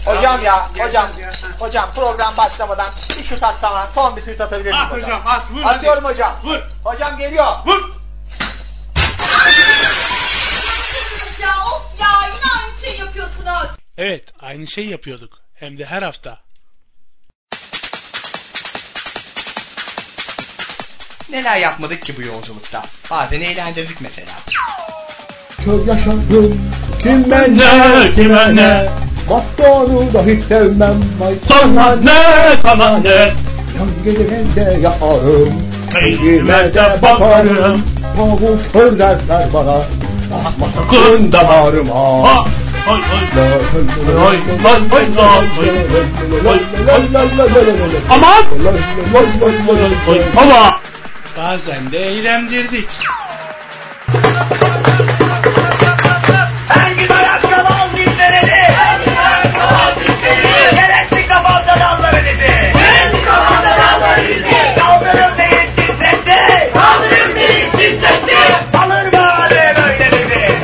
Hocam ya, hocam program başlamadan bir şut atsana, son bir şut atabilir miyim hocam? Hocam at, vur. Atıyorum hadi. Hocam. Vur. Hocam geliyor. Vur. Ya of ya, yine aynı şey yapıyorsunuz. Evet, aynı şey yapıyorduk. Hem de her hafta. Neler yapmadık ki bu yolculukta? Bazen eğlendirdik mesela. Kör yaşadım, kime ne? Bastonu da hiç sevmem. Sana ne? Yan gelirinde yaparım. Kıyime de bakarım. Tavuk kör derler bana. Bakma sakın damarıma. Ha! Hay hay. Hay Aman! Ama bazen de eğlendirdik. Her gün ayakkabı al dizlerini. Gerekli kafamda dalları dizi. Kaldırım değil şiddetli. Alır mı böyle dizi.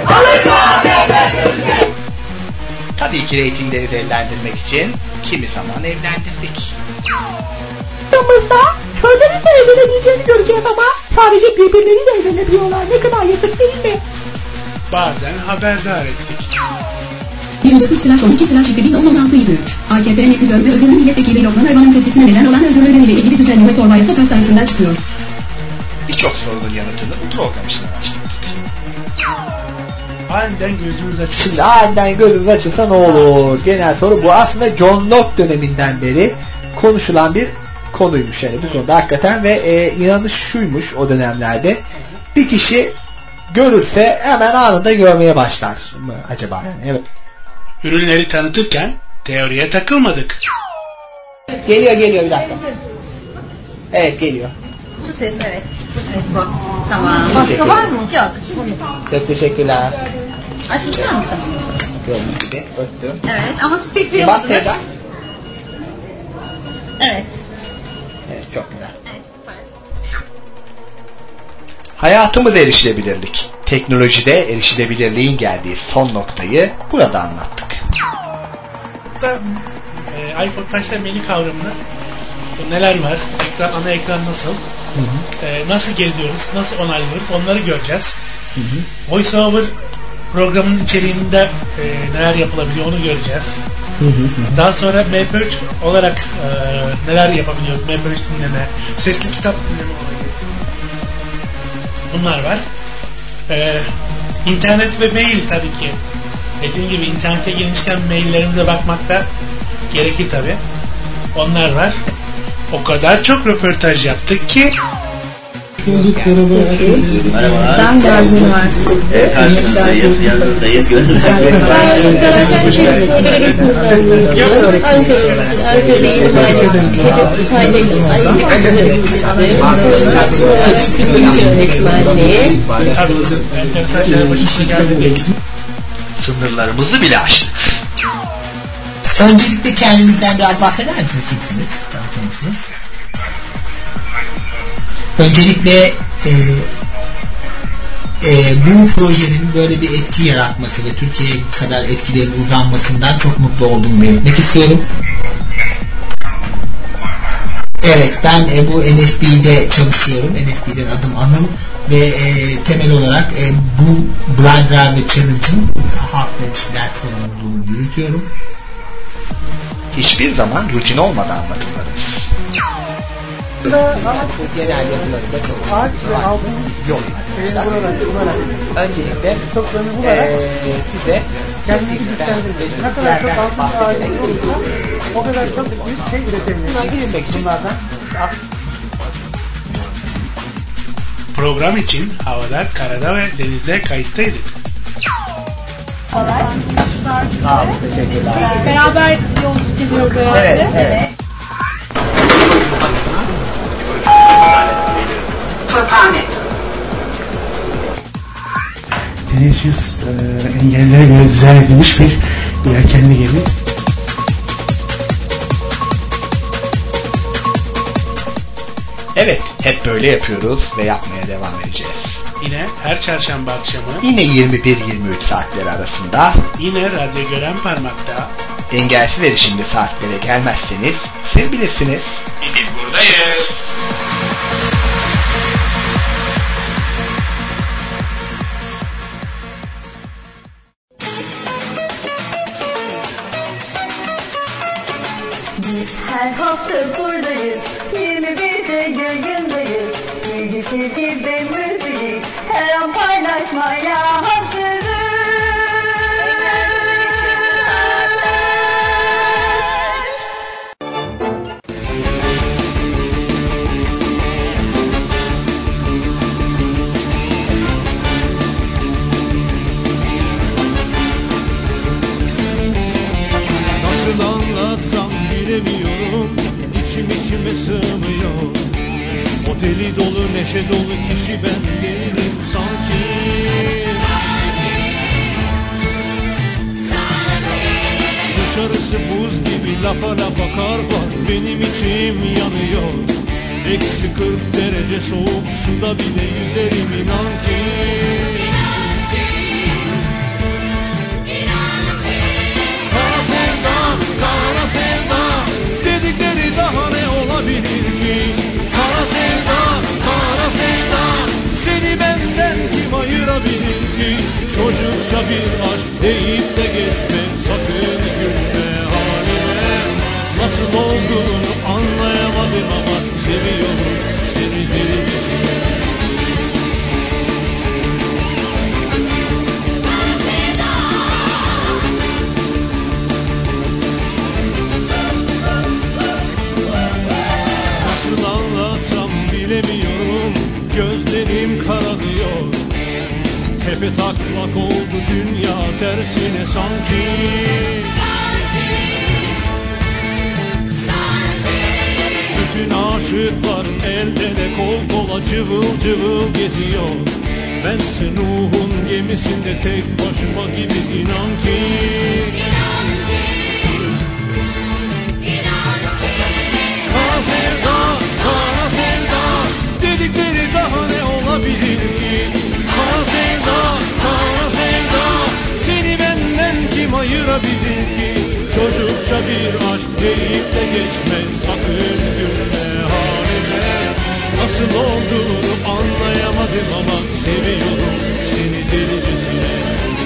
Tabii ki reytingleri değerlendirmek için kimi zaman evlendirdik. Aramızda körlerin de evlenebileceğini göreceğiz ama sadece birbirleriyle evlenebiliyorlar. Ne kadar yazık değil mi? Bazen haberdar ettik. 29/12/2016 AKP'nin yapıyor ve özürlü milletvekili Lokman Ayvan'ın tepkisine neden olan özürlüleriyle ilgili düzenleme torba yasa tasarısından çıkıyor. Birçok sorunun yanıtını bu program için araştırdık. Aniden gözümüz açıldı. Şimdi aniden gözümüz açılsa ne olur? Genel soru bu. Aslında John Locke döneminden beri konuşulan bir konuymuş yani bu konuda hakikaten ve inanış şuymuş o dönemlerde. Bir kişi görürse hemen anında görmeye başlar mı acaba yani? Evet. Ürünleri tanıtırken teoriye takılmadık. Geliyor bir dakika. Evet geliyor. Bu ses evet. Bu ses bu. Tamam. Başka var mı? Yok. Çok teşekkürler. Aşkım tutar mısın? Gördüğünüz gibi öptüm. Evet ama speaker'ı Bas yapmadınız. Seda. Evet. Evet çok güzel. Evet süper. Hayatımız erişilebilirlik. Teknolojide erişilebilirliğin geldiği son noktayı burada anlattık. iPod Touch'ta menü kavramını neler var? Ana ekran nasıl? Nasıl geziyoruz? Nasıl onaylıyoruz? Onları göreceğiz. VoiceOver programın içeriğinde neler yapılabiliyor onu göreceğiz. Daha sonra MP3 olarak neler yapabiliyoruz? MP3 dinleme, sesli kitap dinleme olayı. Bunlar var. İnternet ve mail tabii ki. Dediğim gibi internete girmişken maillerimize bakmak da gerekir tabii. Onlar var. O kadar çok röportaj yaptık ki Ben derdim var. Karşınızdayız, yanınızdayız, gönlümüzde. enteresan şeyler başımıza geldi. Sınırlarımızı bile aştık. Öncelikle kendinizden biraz bahseder misiniz? Kimsiniz? Tanıtır mısınız? Öncelikle bu projenin böyle bir etki yaratması ve Türkiye'ye kadar etkilerin uzanmasından çok mutlu olduğumu belirtmek istiyorum. Evet, ben bu NSB'de çalışıyorum. NSB'den adım Anıl ve temel olarak bu Blind Driver Challenge'ın halkla ilişkiler sorumluluğunu yürütüyorum. Hiçbir zaman rutin olmadan anlatımlarımız. Genel yapılarında çok yok arkadaşlar. Öncelikle size Kendinizi güçlendirmek. Ne kadar çok altın ağacı olursa o kadar çok büyük şey üretebilirsiniz. Bunlardan. Program için havada, karada ve denizde kayıttaydık. Sağ olun, teşekkürler. Beraber yolculuk ediyoruz herhalde. Evet. Teneşüs engellere göre dizayn edilmiş bir yelkenli gemi. Evet, hep böyle yapıyoruz ve yapmaya devam edeceğiz. Yine her çarşamba akşamı, Yine 21-23 saatleri arasında, yine Radyo Gören Parmak'ta, Engelsiz erişimli saatlere gelmezseniz siz bilirsiniz. Biz buradayız. Biz her hafta buradayız, 21'de yayındayız. Bilgi, sevgi ve müzik her an paylaşmaya hazırız. Nasıl anlatsam bilemiyorum, içime sığmıyor. O deli dolu neşe dolu kişi ben değilim sanki. Dışarısı buz gibi, lapa lapa kar var, benim içim yanıyor. Eksi 40 derece soğuk suda bile yüzerim inan ki. Kara sevdam, kara sevdam dedikleri daha ne olabilir ki? Kara sevdam, kara sevdam seni benden kim ayırabilir ki? Çocukça bir aşk deyip de geçme, sakın gülme halime. Nasıl olduğunu anlayamadım ama seviyorum seni delicesine. Nasıl anlatsam bilemiyorum, gözlerim kararıyor. Tepe taklak oldu dünya tersine sanki. Bütün aşıklar el ele kol kola cıvıl cıvıl geziyor. Bense Nuh'un gemisinde tek başıma gibi inan ki. Kara sevda, kara sevda dedikleri daha ne olabilir ki? Kara sevda, kara sevda seni benden kim ayırabilir ki? Çocukça bir aşk deyip de geçme, sakın gülme halime. Nasıl olduğunu anlayamadım ama seviyorum seni delicesine.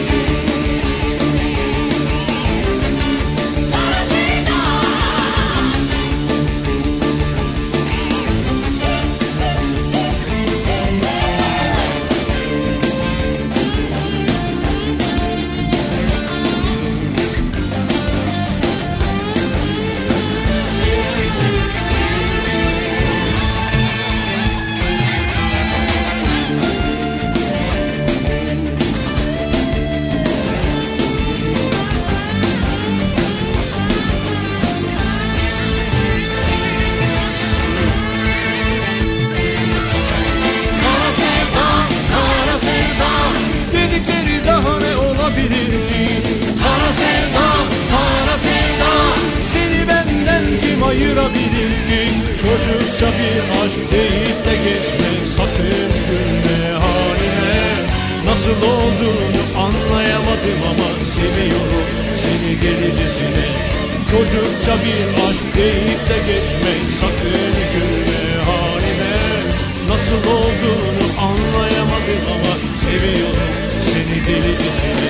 Ayırabilir ki? Çocukça bir aşk deyip de geçme, sakın gülme haline. Nasıl olduğunu anlayamadım ama seviyorum seni delicesine. Çocukça bir aşk deyip de geçme, sakın gülme haline. Nasıl olduğunu anlayamadım ama seviyorum seni delicesine.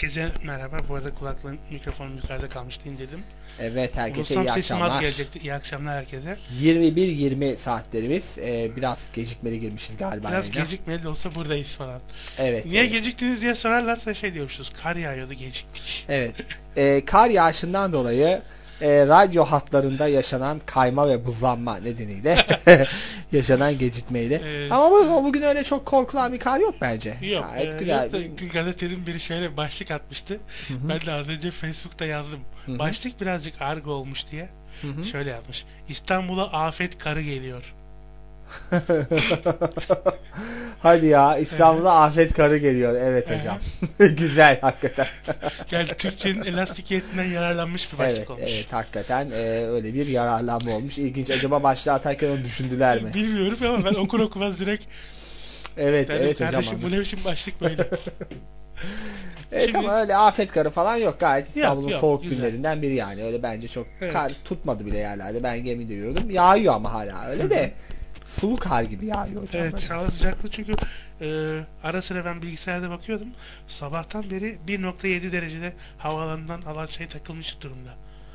Herkese merhaba. Bu arada kulaklığın mikrofonum yukarıda kalmıştı, indirdim. Evet, herkese Ulusal iyi sesim az akşamlar. gelecekti. İyi akşamlar herkese. 21:20 saatlerimiz. Biraz gecikmeli girmişiz galiba. Biraz yayına. gecikmeli de olsa buradayız falan. Evet. Niye evet. geciktiniz diye sorarlarsa şey diyormuşuz. Kar yağıyordu, geciktik. Evet. Kar yağışından dolayı radyo hatlarında yaşanan kayma ve buzlanma nedeniyle yaşanan gecikmeyle. Ama bugün öyle çok korkulan bir kar yok bence. Yok. Gayet güzel. Gazetenin biri şöyle başlık atmıştı. Hı-hı. Ben de az önce Facebook'ta yazdım. Hı-hı. Başlık birazcık argo olmuş diye. Hı-hı. Şöyle yapmış. İstanbul'a afet karı geliyor. Hadi ya, İstanbul'a afet karı geliyor. Evet hocam. Güzel hakikaten. Yani Türkçenin elastikiyetinden yararlanmış bir başlık Evet, olmuş. evet hakikaten öyle bir yararlanma olmuş. İlginç. Acaba başlığı atarken onu düşündüler mi? Bilmiyorum ama ben okur okumaz direkt Evet, evet hocam. Kardeşim bu ne biçim başlık böyle. Evet Şimdi, ama öyle afet karı falan yok. Gayet İstanbul'un yok, soğuk güzel. günlerinden biri yani. Öyle bence çok Evet. kar tutmadı bile yerlerde. Ben gemide yürüdüm. Yağıyor ama hala öyle de sulu kar gibi yağıyor hocam. Evet, hava sıcaklığı çünkü ara sıra ben bilgisayarda bakıyordum. Sabahtan beri 1.7 derecede havaalanından alan şey takılmış durumda.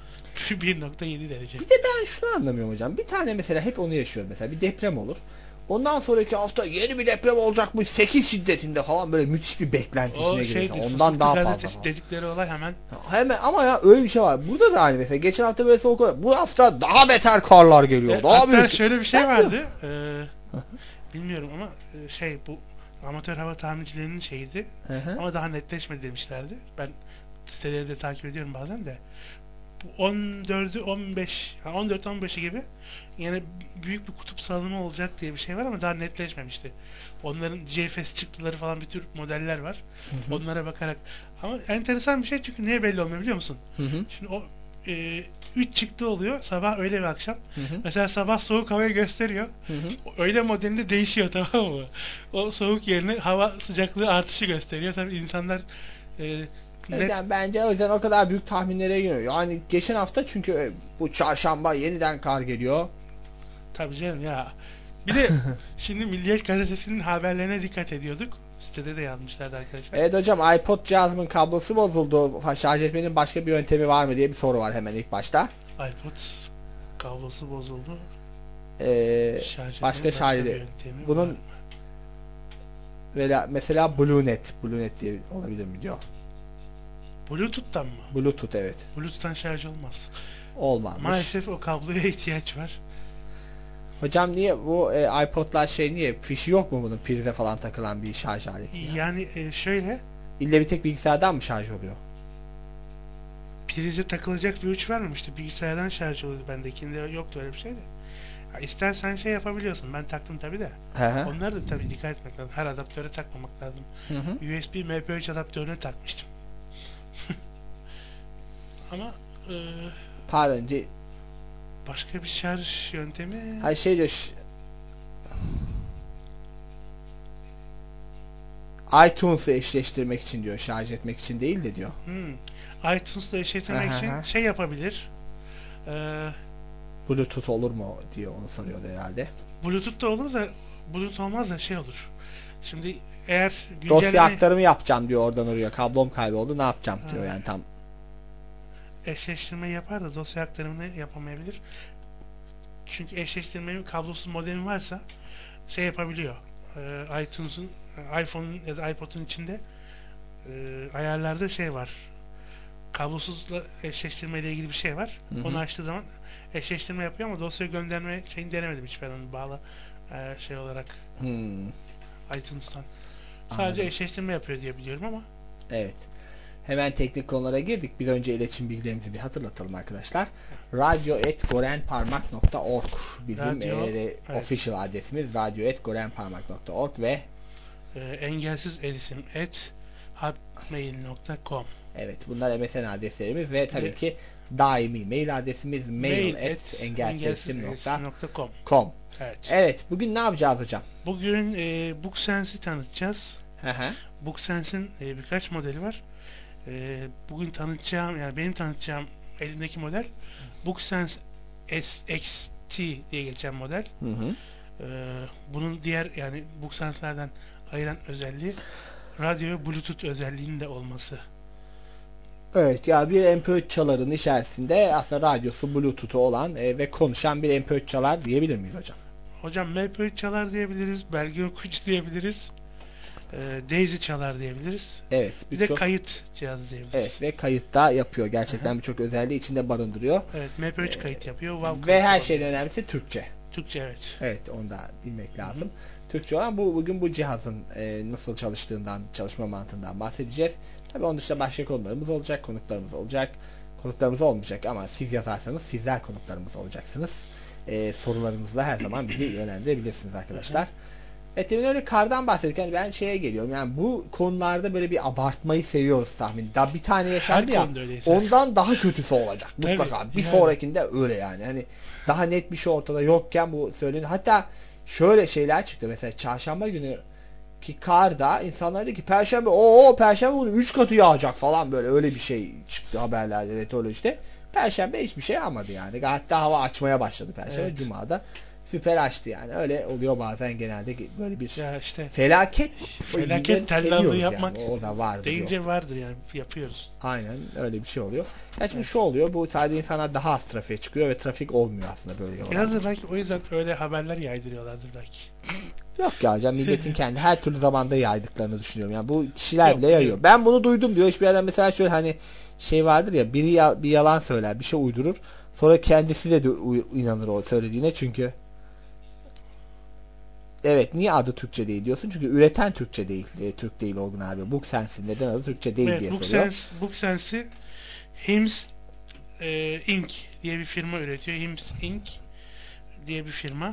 1.7 derece. Bir de ben şunu anlamıyorum hocam. Bir tane mesela hep onu yaşıyorum mesela. Bir deprem olur. Ondan sonraki hafta yeni bir deprem olacakmış 8 şiddetinde falan, böyle müthiş bir beklenti içine giriyor. Ondan daha fazla falan. Dedikleri olay hemen Ama ya öyle bir şey var. Burada da hani mesela geçen hafta böyle soğuk oldu. Bu hafta daha beter karlar geliyor. Daha hatta büyük. şöyle bir şey vardı. Bilmiyorum ama bu amatör hava tahminicilerinin şeyiydi. Ama daha netleşmedi demişlerdi. Ben siteleri de takip ediyorum bazen de. Bu 14'ü 15, 14-15'i gibi yine büyük bir kutup salınımı olacak diye bir şey var ama daha netleşmemişti. Onların GFS çıktıları falan bir tür modeller var. Onlara bakarak. Ama enteresan bir şey, çünkü niye belli olmuyor biliyor musun? Şimdi o 3 çıktı oluyor. Sabah, öğle ve akşam. Mesela sabah soğuk havayı gösteriyor. Öğle modelinde değişiyor, tamam mı? O soğuk yerine hava sıcaklığı artışı gösteriyor. Tabii insanlar Bence o yüzden o kadar büyük tahminlere giriyor. Yani geçen hafta çünkü bu çarşamba yeniden kar geliyor. Tabii canım ya. Bir de şimdi Milliyet Gazetesi'nin haberlerine dikkat ediyorduk. Sitede de yazmışlardı arkadaşlar. Evet hocam, iPod cihazımın kablosu bozuldu. Şarj etmenin başka bir yöntemi var mı diye bir soru var hemen ilk başta. iPod kablosu bozuldu. Başka şarj bunun mesela Bluenet diye olabilir mi diyor. Bluetooth'tan mı? Bluetooth, evet. Bluetooth'tan şarj olmaz. Olmaz. Maalesef o kabloya ihtiyaç var. Hocam niye bu iPod'lar niye fişi yok mu bunun, prize falan takılan bir şarj aleti? Yani şöyle. İlle bir tek bilgisayardan mı şarj oluyor? Prize takılacak bir uç vermemişti. Bilgisayardan şarj oluyordu bendekinde, yoktu öyle bir şey de. İstersen yapabiliyorsun. Ben taktım tabi de. Onları da tabi dikkat etmek lazım. Her adaptöre takmamak lazım. USB MP3 adaptörüne takmıştım. Ama pardon, başka bir şarj yöntemi. Hayır diyor. iTunes'u eşleştirmek için diyor, şarj etmek için değil de diyor. iTunes'la eşleştirmek için yapabilir. Bluetooth olur mu diyor, onu soruyordu herhalde. Bluetooth da olur da Bluetooth olmaz da olur. Şimdi eğer dosya aktarımı yapacağım diyor, oradan oraya kablom kayboldu, ne yapacağım diyor yani tam. Eşleştirme yapar da dosya aktarımını yapamayabilir. Çünkü eşleştirmenin kablosuz modemi varsa yapabiliyor. iTunes'un, iPhone'un ya da iPod'un içinde ayarlarda var. Kablosuzla eşleştirme ile ilgili bir şey var. Onu açtığı zaman eşleştirme yapıyor ama dosya gönderme denemedim hiç ben onu bağlı olarak iTunes'tan. Sadece eşleştirme yapıyor diye biliyorum ama. Evet. Hemen teknik konulara girdik. Bir önce iletişim bilgilerimizi bir hatırlatalım arkadaşlar. radyo@gorenparmak.org bizim official adresimiz. radyo@gorenparmak.org ve engelsizerisim@hotmail.com. Evet, bunlar MSN adreslerimiz ve tabii ki daimi mail adresimiz mail@engelsizerisim.com. Evet, bugün ne yapacağız hocam? Bugün BookSense'i tanıtacağız. BookSense'in birkaç modeli var. Bugün tanıtacağım, yani benim tanıtacağım elimdeki model BookSense SXT diye geçen model. Bunun diğer, yani BookSense'lerden ayıran özelliği radyo ve Bluetooth özelliğinin de olması. Evet ya, bir MP3 çaların içerisinde aslında radyosu, bluetooth'u olan ve konuşan bir MP3 çalar diyebilir miyiz hocam? Hocam MP3 çalar diyebiliriz, belge okuyucu diyebiliriz, Daisy çalar diyebiliriz. Evet. Bir de kayıt cihazı diyebiliriz. Evet ve kayıtta yapıyor. Gerçekten birçok özelliği içinde barındırıyor. Evet, MP3 kayıt yapıyor. Wow, ve her şeyden önemlisi Türkçe. Türkçe, evet. Evet, onu da bilmek lazım. Türkçe olan bugün bu cihazın nasıl çalıştığından, çalışma mantığından bahsedeceğiz. Tabii onun dışında başka konularımız olacak, konuklarımız olacak. Konuklarımız olmayacak ama siz yazarsanız sizler konuklarımız olacaksınız. Sorularınızla her zaman bizi yönlendirebilirsiniz arkadaşlar. Evet, demin öyle kardan bahsettik. Yani ben şeye geliyorum. Yani bu konularda böyle bir abartmayı seviyoruz tahmin. Daha bir tane yaşandı ya. Ondan daha kötüsü olacak. Mutlaka. Tabii, bir sonrakinde öyle yani. Hani daha net bir şey ortada yokken bu söyleniyor. Hatta şöyle şeyler çıktı. Mesela çarşamba günü ki karda insanlar dedi ki Perşembe günü 3 katı yağacak falan, böyle öyle bir şey çıktı haberlerde, meteorolojide. Perşembe hiçbir şey yağmadı yani. Hatta hava açmaya başladı Perşembe. Evet. Cuma'da süper açtı yani. Öyle oluyor bazen, genelde böyle bir işte, felaket tellallığı yapmak yani. O da vardır. Deyince vardır yani, yapıyoruz. Aynen öyle bir şey oluyor. Yani şimdi şu oluyor, bu sadece insanlar daha az trafiğe çıkıyor ve trafik olmuyor aslında böyle yollarda. Biraz da belki o yüzden öyle haberler yaydırıyorlardır belki. Yok ya hocam, milletin kendi her türlü zamanda yaydıklarını düşünüyorum. Yani bu kişiler bile yayıyor. Ben bunu duydum diyor. Hiçbir yerden mesela şöyle hani şey vardır ya, biri bir yalan söyler, bir şey uydurur. Sonra kendisi de inanır o söylediğine, çünkü evet, niye adı Türkçe değil diyorsun? Çünkü üreten Türkçe değil. Türk değil Olgun abi. BookSense'in neden adı Türkçe değil diye soruyor. BookSense'i Hims Inc. diye bir firma üretiyor. Hims Inc. diye bir firma.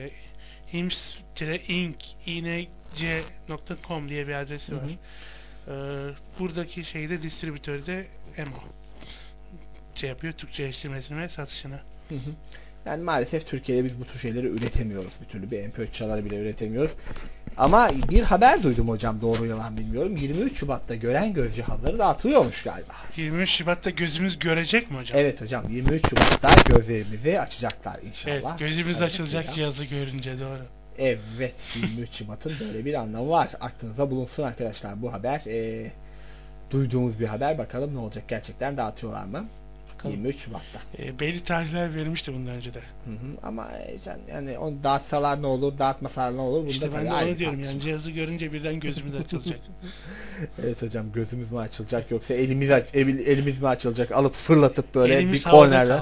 hims-inc.com diye bir adresi var. Buradaki şeyde, distribütörü de EMO yapıyor. Türkçeleştirmesini ve satışını. Yani maalesef Türkiye'de biz bu tür şeyleri üretemiyoruz. Bir türlü bir MP3 çaları bile üretemiyoruz. Ama bir haber duydum hocam, doğru yalan bilmiyorum. 23 Şubat'ta gören göz cihazları dağıtılıyormuş galiba. 23 Şubat'ta gözümüz görecek mi hocam? Evet hocam, 23 Şubat'ta gözlerimizi açacaklar inşallah. Evet, gözümüz açılacak hocam, cihazı görünce, doğru. Evet, 23 Şubat'ın böyle bir anlamı var. Aklınıza bulunsun arkadaşlar bu haber. Duyduğumuz bir haber, bakalım ne olacak, gerçekten dağıtıyorlar mı? 23 Şubat'ta. Belli tarihler verilmişti bundan önce de. Ama yani onu dağıtsalar ne olur, dağıtmasalar ne olur? Bunda İşte ben de onu diyorum yani, cihazı görünce birden gözümüz açılacak. Evet hocam, gözümüz mü açılacak yoksa elimiz mi açılacak, alıp fırlatıp böyle elimiz bir kornerden.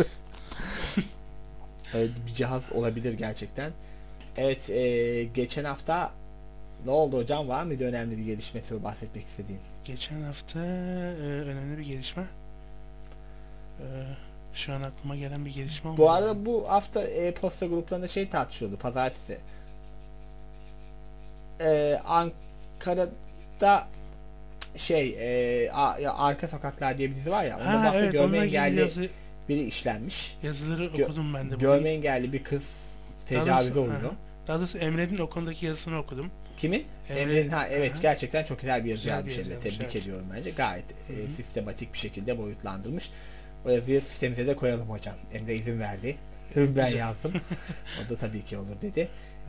Evet, bir cihaz olabilir gerçekten. Evet, geçen hafta ne oldu hocam, var mıydı önemli bir gelişmesi bahsetmek istediğin? Geçen hafta önemli bir gelişme. Şu an aklıma gelen bir gelişme olmadı. Bu arada bu hafta posta gruplarında şey tartışıyordu, pazartesi. Ankara'da Arka Sokaklar diye bir dizi var ya. Onda bu hafta evet, görme engelli biri işlenmiş. Yazıları okudum ben de. Görme engelli bir kız tecavüze uğruyor. Daha doğrusu Emre'nin o konudaki yazısını okudum. Kimin? Emre'nin. Evet, gerçekten çok güzel bir yazı yazmış Emre. Tebrik ediyorum bence. Gayet sistematik bir şekilde boyutlandırmış. O yazıyı sitemize de koyalım hocam. Emre izin verdi. Ben yazdım. O da tabii ki olur dedi.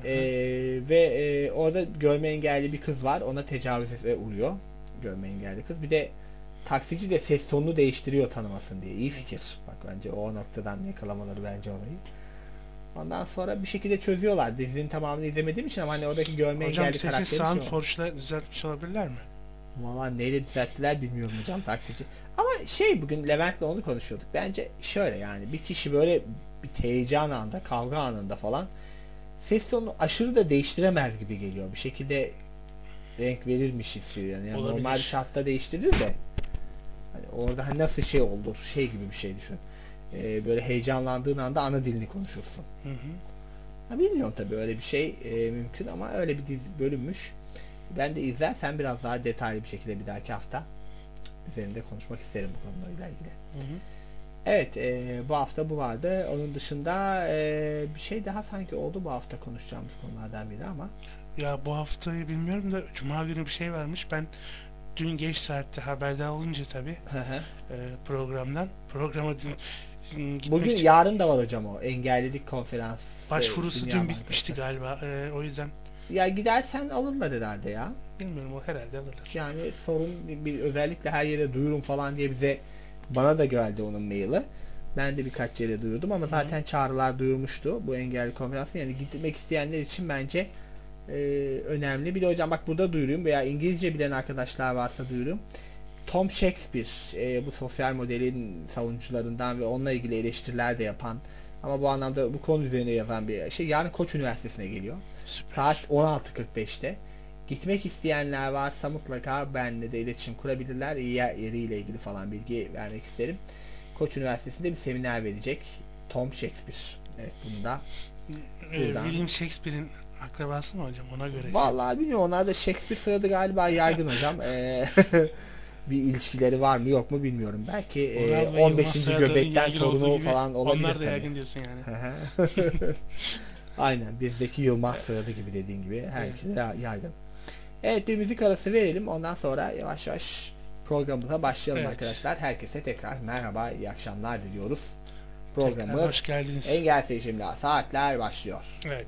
Ve orada görme engelli bir kız var. Ona tecavüze uğruyor. Görme engelli kız. Bir de taksici de ses tonunu değiştiriyor tanımasın diye. İyi fikir. Bak, bence o noktadan yakalamaları bence olayı. Ondan sonra bir şekilde çözüyorlar. Dizinin tamamını izlemediğim için ama hani oradaki görme engelli karakteri hocam sesi Soundforge'la düzeltmiş olabilirler mi? Valla neyle düzelttiler bilmiyorum hocam, taksici. Ama bugün Levent'le onu konuşuyorduk. Bence şöyle, yani bir kişi böyle bir heyecan anında, kavga anında falan ses tonunu aşırı da değiştiremez gibi geliyor. Bir şekilde renk verirmiş hissediyor. Yani normal bir şartta değiştirir de hani orada hani nasıl şey olur, gibi bir şey düşün. Böyle heyecanlandığın anda ana dilini konuşursun. Bilmiyorum tabii, öyle bir şey mümkün ama öyle bir bölünmüş. Ben de izlersen biraz daha detaylı bir şekilde bir dahaki hafta üzerinde konuşmak isterim bu konularla ilgili. Evet, bu hafta bu vardı. Onun dışında bir şey daha sanki oldu bu hafta konuşacağımız konulardan biri ama. Ya bu haftayı bilmiyorum da Cuma günü bir şey varmış. Ben dün geç saatte haberdar olunca tabii programa bugün yarın da var hocam o engellilik konferansı. Başvurusu dün bitmişti galiba. O yüzden Ya gidersen alırlar herhalde ya. Bilmiyorum, o herhalde alırlar. Yani sorun bir özellikle her yere duyurun falan diye bana da geldi onun maili. Ben de birkaç yere duyurdum ama zaten çağrılar duyurmuştu bu engelli konferansı. Yani gitmek isteyenler için bence önemli. Bir de hocam bak burada duyurayım veya İngilizce bilen arkadaşlar varsa duyurayım. Tom Shakespeare bu sosyal modelin savunucularından ve onunla ilgili eleştiriler de yapan ama bu anlamda bu konu üzerine yazan bir şey. Yarın Koç Üniversitesi'ne geliyor. Süper. Saat 16.45'te. Gitmek isteyenler varsa mutlaka benimle de iletişim kurabilirler. Yeriyle ilgili falan bilgi vermek isterim. Koç Üniversitesi'nde bir seminer verecek. Tom Shakespeare. Evet, bunu da buradan. William Shakespeare'in akrabası mı hocam, ona göre? Vallahi bilmiyorum, onlar da Shakespeare soyadı galiba yaygın hocam. Bir ilişkileri var mı yok mu bilmiyorum. Belki 15. göbekten torunu falan olabilir. Onlar da yaygın diyorsun yani. Aynen, bizdeki Yılmaz soyadı gibi, dediğin gibi herkese yaygın. Evet, bir müzik arası verelim. Ondan sonra yavaş yavaş programımıza başlayalım arkadaşlar. Herkese tekrar merhaba, iyi akşamlar diliyoruz. Programımız hoş geldiniz. Engel Seçimli Saatler başlıyor. Evet.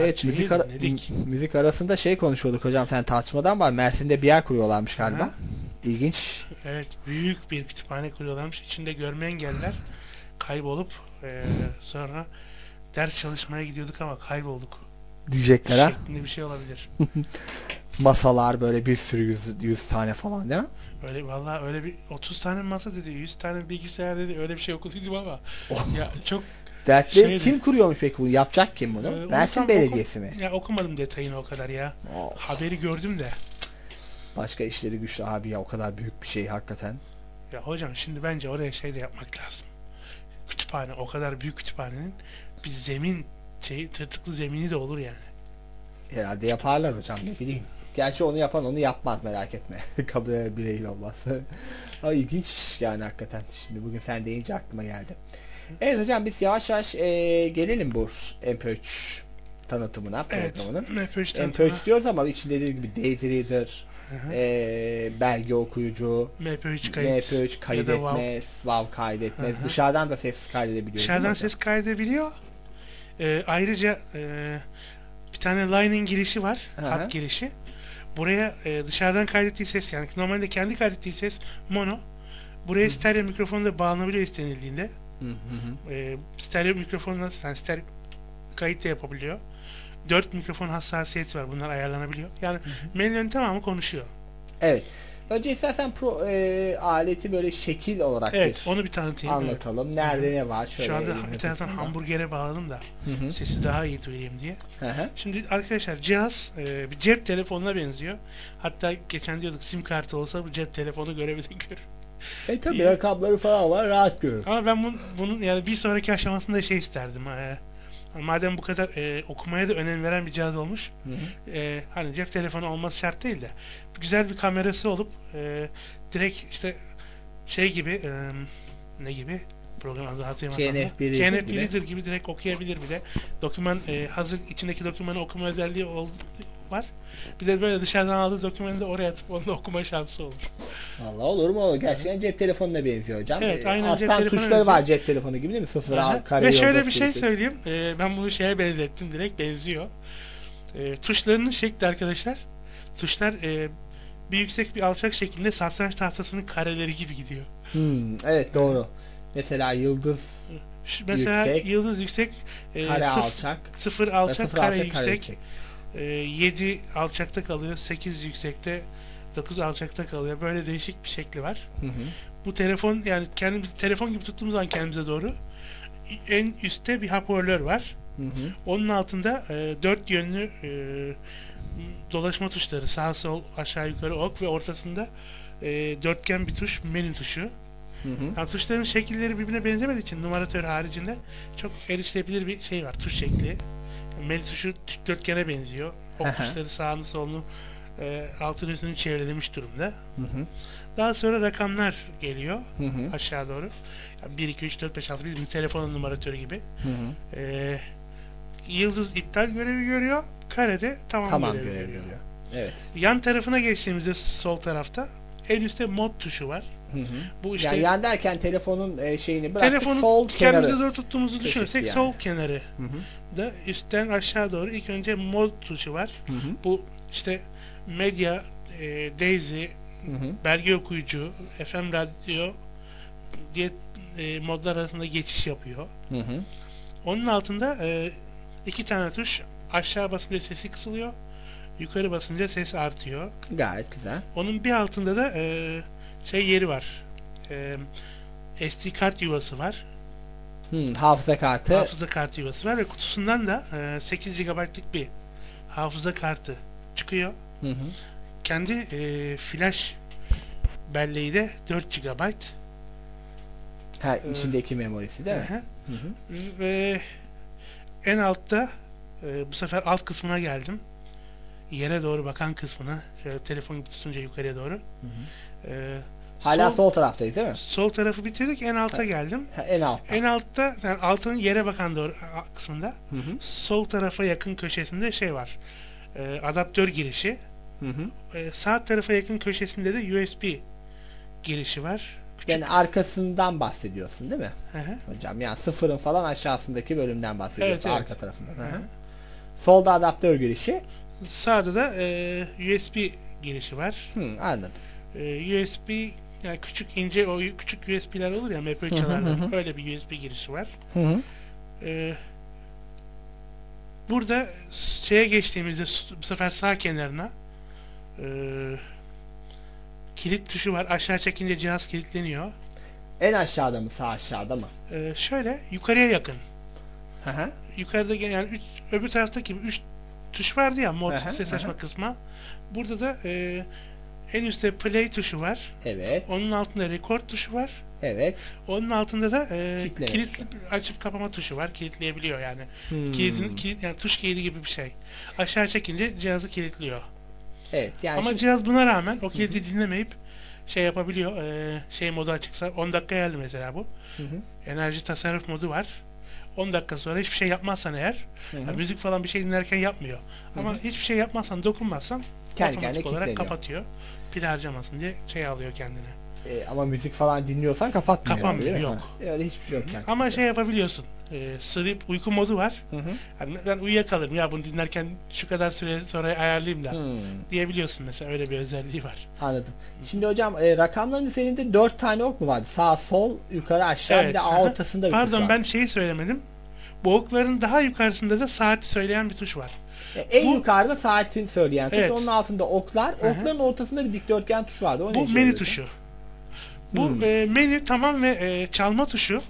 Evet, müzik arasında şey konuşuyorduk hocam, sen tartışmadan var. Mersin'de bir yer kuruyorlarmış galiba. Aha. İlginç. Evet, büyük bir kütüphane kuruyorlarmış. İçinde görme engelliler kaybolup sonra ders çalışmaya gidiyorduk ama kaybolduk Diyecekler ha. şeklinde bir şey olabilir. Masalar böyle bir sürü 100 tane falan ya. Öyle vallahi öyle bir 30 tane masa dedi, 100 tane bilgisayar dedi, öyle bir şey okuduydum ama ya çok dertli. şeydi. Kim kuruyormuş peki bunu? Yapacak kim bunu? Onu Mersin tam Belediyesi mi? Ya okumadım detayını o kadar ya. Oh. Haberi gördüm de. Başka işleri güçlü abi ya, o kadar büyük bir şey hakikaten. Ya hocam şimdi bence oraya şey de yapmak lazım. Kütüphane, o kadar büyük kütüphanenin bir zemin tırtıklı zemini de olur yani. Herhalde yaparlar hocam, ne bileyim. Gerçi onu yapan onu yapmaz, merak etme. Kabul bireyli olmaz. Ama ilginç yani hakikaten. Şimdi bugün sen deyince aklıma geldi. Evet hocam, biz yavaş yavaş gelelim bu MP3 tanıtımına, programının. Evet, MP3 diyoruz ama içinde dediğim gibi Daisy Reader, belge okuyucu, MP3 kaydetmez, WAV kaydetmez. Dışarıdan da ses kaydedebiliyor. Dışarıdan ses kaydedebiliyor. Ayrıca bir tane Lightning girişi var. Hat girişi. Buraya dışarıdan kaydettiği ses, yani normalde kendi kaydettiği ses mono. Buraya stereo mikrofonu da bağlanabiliyor istenildiğinde. Stereo mikrofonla stereo kayıt da yapabiliyor. 4 mikrofon hassasiyeti var. Bunlar ayarlanabiliyor. Yani menünün tamamı konuşuyor. Evet. Önce istersen aleti böyle şekil olarak onu bir tanıtayım. Anlatalım. Evet. Nerede ne var? Şöyle şu anda bir taraftan hamburgere bağladım da sesi daha iyi duyayım diye. Şimdi arkadaşlar cihaz bir cep telefonuna benziyor. Hatta geçen diyorduk sim kartı olsa bu cep telefonu görür. Tabii rakamları falan var, rahat görür. Ama ben bunun yani bir sonraki aşamasında isterdim. Madem bu kadar okumaya da önem veren bir cihaz olmuş, hani cep telefonu olması şart değil de güzel bir kamerası olup direkt işte şey gibi ne gibi program adı hatırlayamadım. KNF Reader gibi direkt okuyabilir bile. Doküman hazır içindeki dokümanı okuma özelliği var. Bir de böyle dışarıdan aldığı dokümanı da oraya atıp onu da okuma şansı olur. Vallahi olur mu olur. Gerçekten cep telefonuna benziyor hocam. Evet, aynen alttan tuşları var cep telefonu gibi değil mi? 0 kare. Ve şöyle bir şey söyleyeyim. Ben bunu şeye benzettim. Direkt benziyor. Tuşlarının şekli arkadaşlar. Tuşlar bir yüksek bir alçak şeklinde satranç tahtasının kareleri gibi gidiyor. Evet doğru. Mesela yıldız yüksek, yıldız yüksek, kare alçak, 0 alçak, kare yüksek. 7 alçakta kalıyor, 8 yüksekte, 9 alçakta kalıyor. Böyle değişik bir şekli var. Bu telefon, yani telefon gibi tuttuğumuz zaman kendimize doğru en üstte bir hoparlör var. Onun altında 4 yönlü dolaşma tuşları, sağ sol aşağı yukarı ok ve ortasında dörtgen bir tuş, menü tuşu. Yani tuşların şekilleri birbirine benzemediği için numaratör haricinde çok erişilebilir bir şey var, tuş şekli. Menü tuşu dikdörtgene benziyor. Ok tuşları sağını solunu altın üstünü çevrelemiş durumda. Daha sonra rakamlar geliyor aşağı doğru. Yani 1, 2, 3, 4, 5, 6 bizim telefonun numaratörü gibi. Yıldız iptal görevi görüyor. Karede tamam görevi görüyor. Evet. Yan tarafına geçtiğimizde sol tarafta en üstte mod tuşu var. Bu işte, yani yan derken telefonun şeyini bıraktık, sol kenarı. Kendimize doğru tuttuğumuzu düşünürsek yani. Sol kenarı da üstten aşağı doğru ilk önce mod tuşu var. Bu işte medya, Daisy, belge okuyucu, FM radyo diye modlar arasında geçiş yapıyor. Onun altında 2 tane tuş, aşağı basınca sesi kısılıyor, yukarı basınca ses artıyor. Gayet güzel. Onun bir altında da şey yeri var. SD kart yuvası var. Hafıza kartı. Hafıza kartı yuvası var ve kutusundan da 8 GB'lık bir hafıza kartı çıkıyor. Kendi flash belleği de 4 GB. İçindeki memorisi değil mi? Ve en altta bu sefer alt kısmına geldim. Yere doğru bakan kısmına, şöyle telefon gibi tutunca yukarıya doğru. Hala sol taraftayız değil mi? Sol tarafı bitirdik, en alta geldim. En altta. En altta, yani altının yere bakan doğru kısmında sol tarafa yakın köşesinde şey var. Adaptör girişi. Sağ tarafa yakın köşesinde de USB girişi var. Küçük. Yani arkasından bahsediyorsun değil mi? Hocam yani 0'ın falan aşağısındaki bölümden bahsediyorsun, arka tarafından. Solda adaptör girişi. Sağda da USB girişi var. Anladım. USB, yani küçük ince o küçük USB'ler olur ya MP3 çalarlar. Öyle bir USB girişi var. Burada şeye geçtiğimizde bu sefer sağ kenarına kilit tuşu var. Aşağı çekince cihaz kilitleniyor. En aşağıda mı, sağ aşağıda mı? Şöyle yukarıya yakın. Yukarıda yani öbür taraftaki 3 tuş vardı ya, mod ses açma kısmı. Burada da en üstte play tuşu var. Evet. Onun altında record tuşu var. Evet. Onun altında da kilit tuşu. açıp kapama tuşu var. Kilitleyebiliyor yani. Yani tuş kilidi gibi bir şey. Aşağı çekince cihazı kilitliyor. Evet. Yani ama cihaz buna rağmen o kilidi dinlemeyip şey yapabiliyor. Şey modu açıksa 10 dakika geldi mesela bu. Enerji tasarruf modu var. 10 dakika sonra hiçbir şey yapmazsan eğer, yani müzik falan bir şey dinlerken yapmıyor. Ama hiçbir şey yapmazsan, dokunmazsan otomatik olarak kapatıyor. Pil harcamasın diye şey alıyor kendine. Ama müzik falan dinliyorsan kapatmıyor. Kapanmıyor, yok. Öyle hiçbir şey yok yani. Ama şey yapabiliyorsun. Sleep, uyku modu var. Yani ben uyuyakalırım ya bunu dinlerken şu kadar süre sonra ayarlayayım da diyebiliyorsun mesela, öyle bir özelliği var. Anladım. Şimdi hocam rakamların üzerinde 4 tane ok mu vardı? Sağ, sol, yukarı, aşağı, bir de ortasında bir tuş var. Pardon, ben şeyi söylemedim. Bu okların daha yukarısında da saati söyleyen bir tuş var. En yukarıda saatin söyleyen tuş, onun altında oklar, okların ortasında bir dikdörtgen tuş vardı. Bu menü tuşu. Bu menü tamam ve çalma tuşu.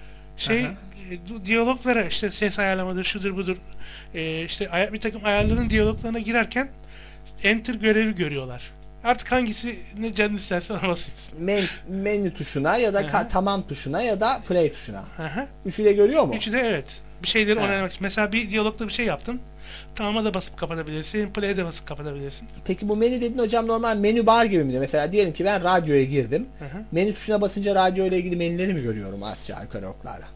Diyaloglara işte ses ayarlamadır, şudur budur. İşte bir takım ayarların diyaloglarına girerken enter görevi görüyorlar. Artık hangisini canın istersen basıyorsun. Menü tuşuna ya da tamam tuşuna ya da play tuşuna. Üçü de görüyor mu? Üçü de evet. Bir şeyleri onaylamak için. Mesela bir diyalogda bir şey yaptın. Tamam'a da basıp kapatabilirsin. Play'e de basıp kapatabilirsin. Peki bu menü dediğin hocam normal menü bar gibi mi? Mesela diyelim ki ben radyoya girdim. Menü tuşuna basınca radyo ile ilgili menüleri mi görüyorum aşağı yukarı oklarla?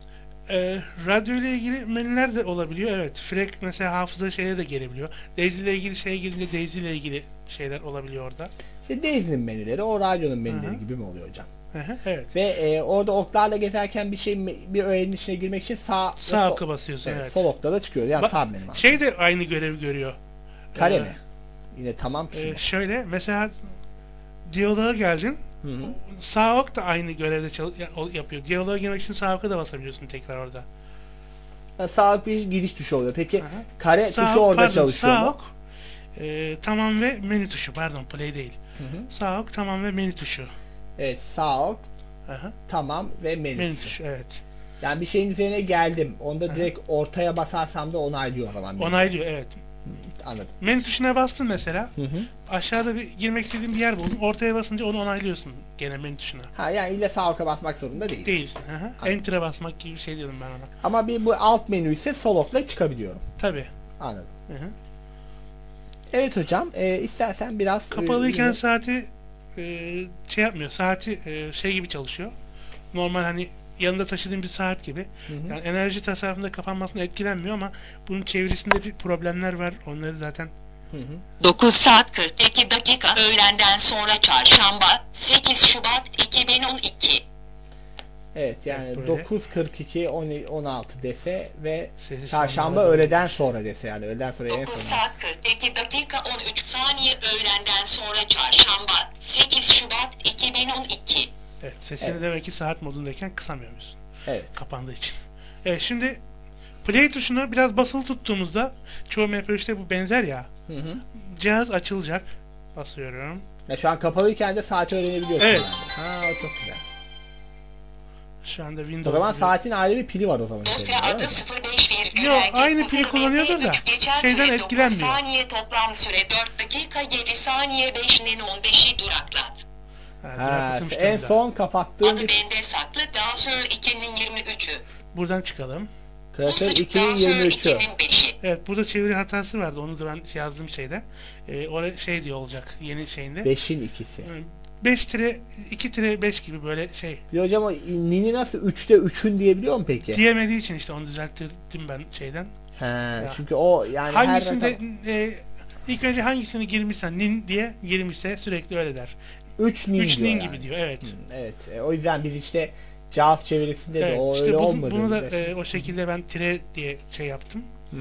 Radyo ile ilgili menüler de olabiliyor. Evet. Frek mesela hafıza şeye de gelebiliyor. Daisy ile ilgili şeye girince Daisy ile ilgili şeyler olabiliyor orada. İşte Daisy'nin menüleri o radyonun menüleri gibi mi oluyor hocam? Evet. Ve orada oklarla gezerken bir öğenin içine girmek için sağ oka basıyorsun. Evet. Sol okta da çıkıyor. Yani sağ menü. Şey de aynı görevi görüyor. Kare mi? Yine tamam tuşu. Şöyle mesela diyaloğa geldin. Sağ ok da aynı görevde yapıyor. Diyaloğa girmek için sağ oka da basabiliyorsun tekrar orada. Yani sağ ok bir giriş tuşu oluyor. Peki kare tuşu orada çalışıyor mu? Sağ ok tamam ve menü tuşu. Pardon, play değil. Sağ ok tamam ve menü tuşu. Evet, sağ ok tamam ve menü tuşu. Evet. Yani bir şeyin üzerine geldim. Onda direkt ortaya basarsam da onaylıyor o zaman. Onaylıyor, evet. Anladım. Menü tuşuna bastın mesela. Aşağıda bir girmek istediğin bir yer buldun. Ortaya basınca onu onaylıyorsun gene menü tuşuna. Yani ille sağ oka basmak zorunda değil. Değilsin. Enter'e basmak gibi bir şey diyorum ben ona. Ama bu alt menü ise sol okla çıkabiliyorum. Tabii. Anladım. Evet hocam. İstersen biraz kapalıyken saati şey yapmıyor. Saati şey gibi çalışıyor. Normal hani yanında taşıdığın bir saat gibi. Yani enerji tasarrufunda kapanmasına etkilenmiyor ama bunun çevresinde bir problemler var. Onları zaten 9 saat 42 dakika öğlenden sonra çarşamba 8 Şubat 2012. Evet yani 9.42 16 dese ve çarşamba öğleden sonra dese, yani öğleden sonra 9 saat 42 dakika 13 saniye öğlenden sonra çarşamba 8 Şubat 2012. Evet, sesini demek ki saat modundayken kısamıyoruz. Evet. Kapandığı için. Evet, şimdi play tuşunu biraz basılı tuttuğumuzda çoğu MP3'te bu benzer ya. Cihaz açılacak. Basıyorum. Ya şu an kapalıyken de saati öğrenebiliyorsun evet. Yani. O çok güzel. Şu anda Windows. O zaman saatin ayrı bir pili var o zaman. Dosya adı 05 yok, aynı pili kullanıyordur da şeyden etkilenmiyor. Saniye toplam süre 4 dakika 7 saniye 5'nin 15'i duraklat. En son kapattığım adı bende saklı klasör 2'nin 23'ü. Buradan çıkalım. Klasör 2'nin 23'ü. Evet, burada çeviri hatası vardı. Onu da ben yazdığım şeyde. Oraya şey diye olacak yeni şeyinde. 5'in ikisi. 5-2-5 gibi böyle şey. Bir hocam o nini nasıl 3'te 3'ün diyebiliyor mu peki? Diyemediği için işte onu düzelttirdim ben şeyden. Çünkü o yani hangisinde ilk önce hangisini girmişsen nin diye girmişse sürekli öyle der. 3 nin 3 nin yani. gibi diyor, evet. Evet. O yüzden biz işte JAWS çevirisinde de o işte öyle olmadı. Bunu da o şekilde ben tire diye şey yaptım.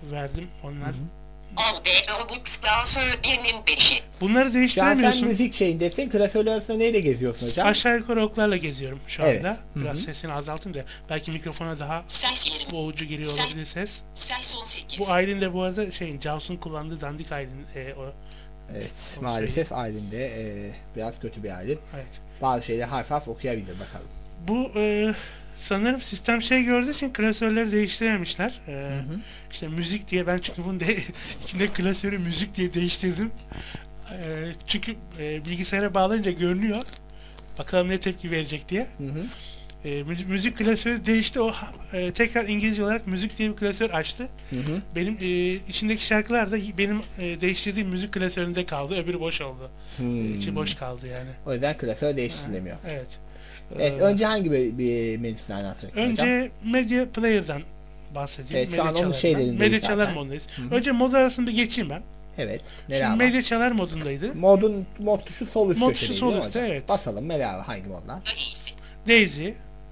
verdim onlar. Audiobook klasör 1'nin 5'i. Bunları Şu an değiştiremiyorsun. sen müzik şeyindesin. Klasörler arasında neyle geziyorsun hocam? Aşağı yukarı oklarla geziyorum şu Evet. anda. Biraz sesini azaltayım da belki mikrofona daha Ses 20. boğucu giriyor olabilir ses. Ses 18. Bu Aylin de bu arada Jaws'un kullandığı dandik Aylin o. Evet, maalesef Aylin'de biraz kötü bir Aylin. Evet. Bazı şeyleri harf harf okuyabilir bakalım. Bu sanırım sistem gördüğü için klasörleri değiştirememişler. İşte müzik diye ben çünkü bunu içinde klasörü müzik diye değiştirdim. Çünkü bilgisayara bağlayınca görünüyor. Bakalım ne tepki verecek diye. Müzik klasörü değişti. O tekrar İngilizce olarak müzik diye bir klasör açtı. Benim içindeki şarkılar da benim değiştirdiğim müzik klasöründe kaldı. Öbürü boş oldu. İçi boş kaldı yani. O yüzden klasör değiştirilemiyor. Evet. Evet, önce hangi bir menüsünü anlatacaksın hocam? Önce Media Player'dan bahsedeyim. Evet, şu an onun şeylerindeyiz Medya zaten. çalar modundayız. Önce mod arasında bir geçeyim ben. Evet. Neler Şimdi var? medya çalar modundaydı. Mod tuşu sol üst Mod köşedeydi tuşu sol değil mi üstte, hocam? evet. Basalım. Neler var? Hangi modlar? Daisy.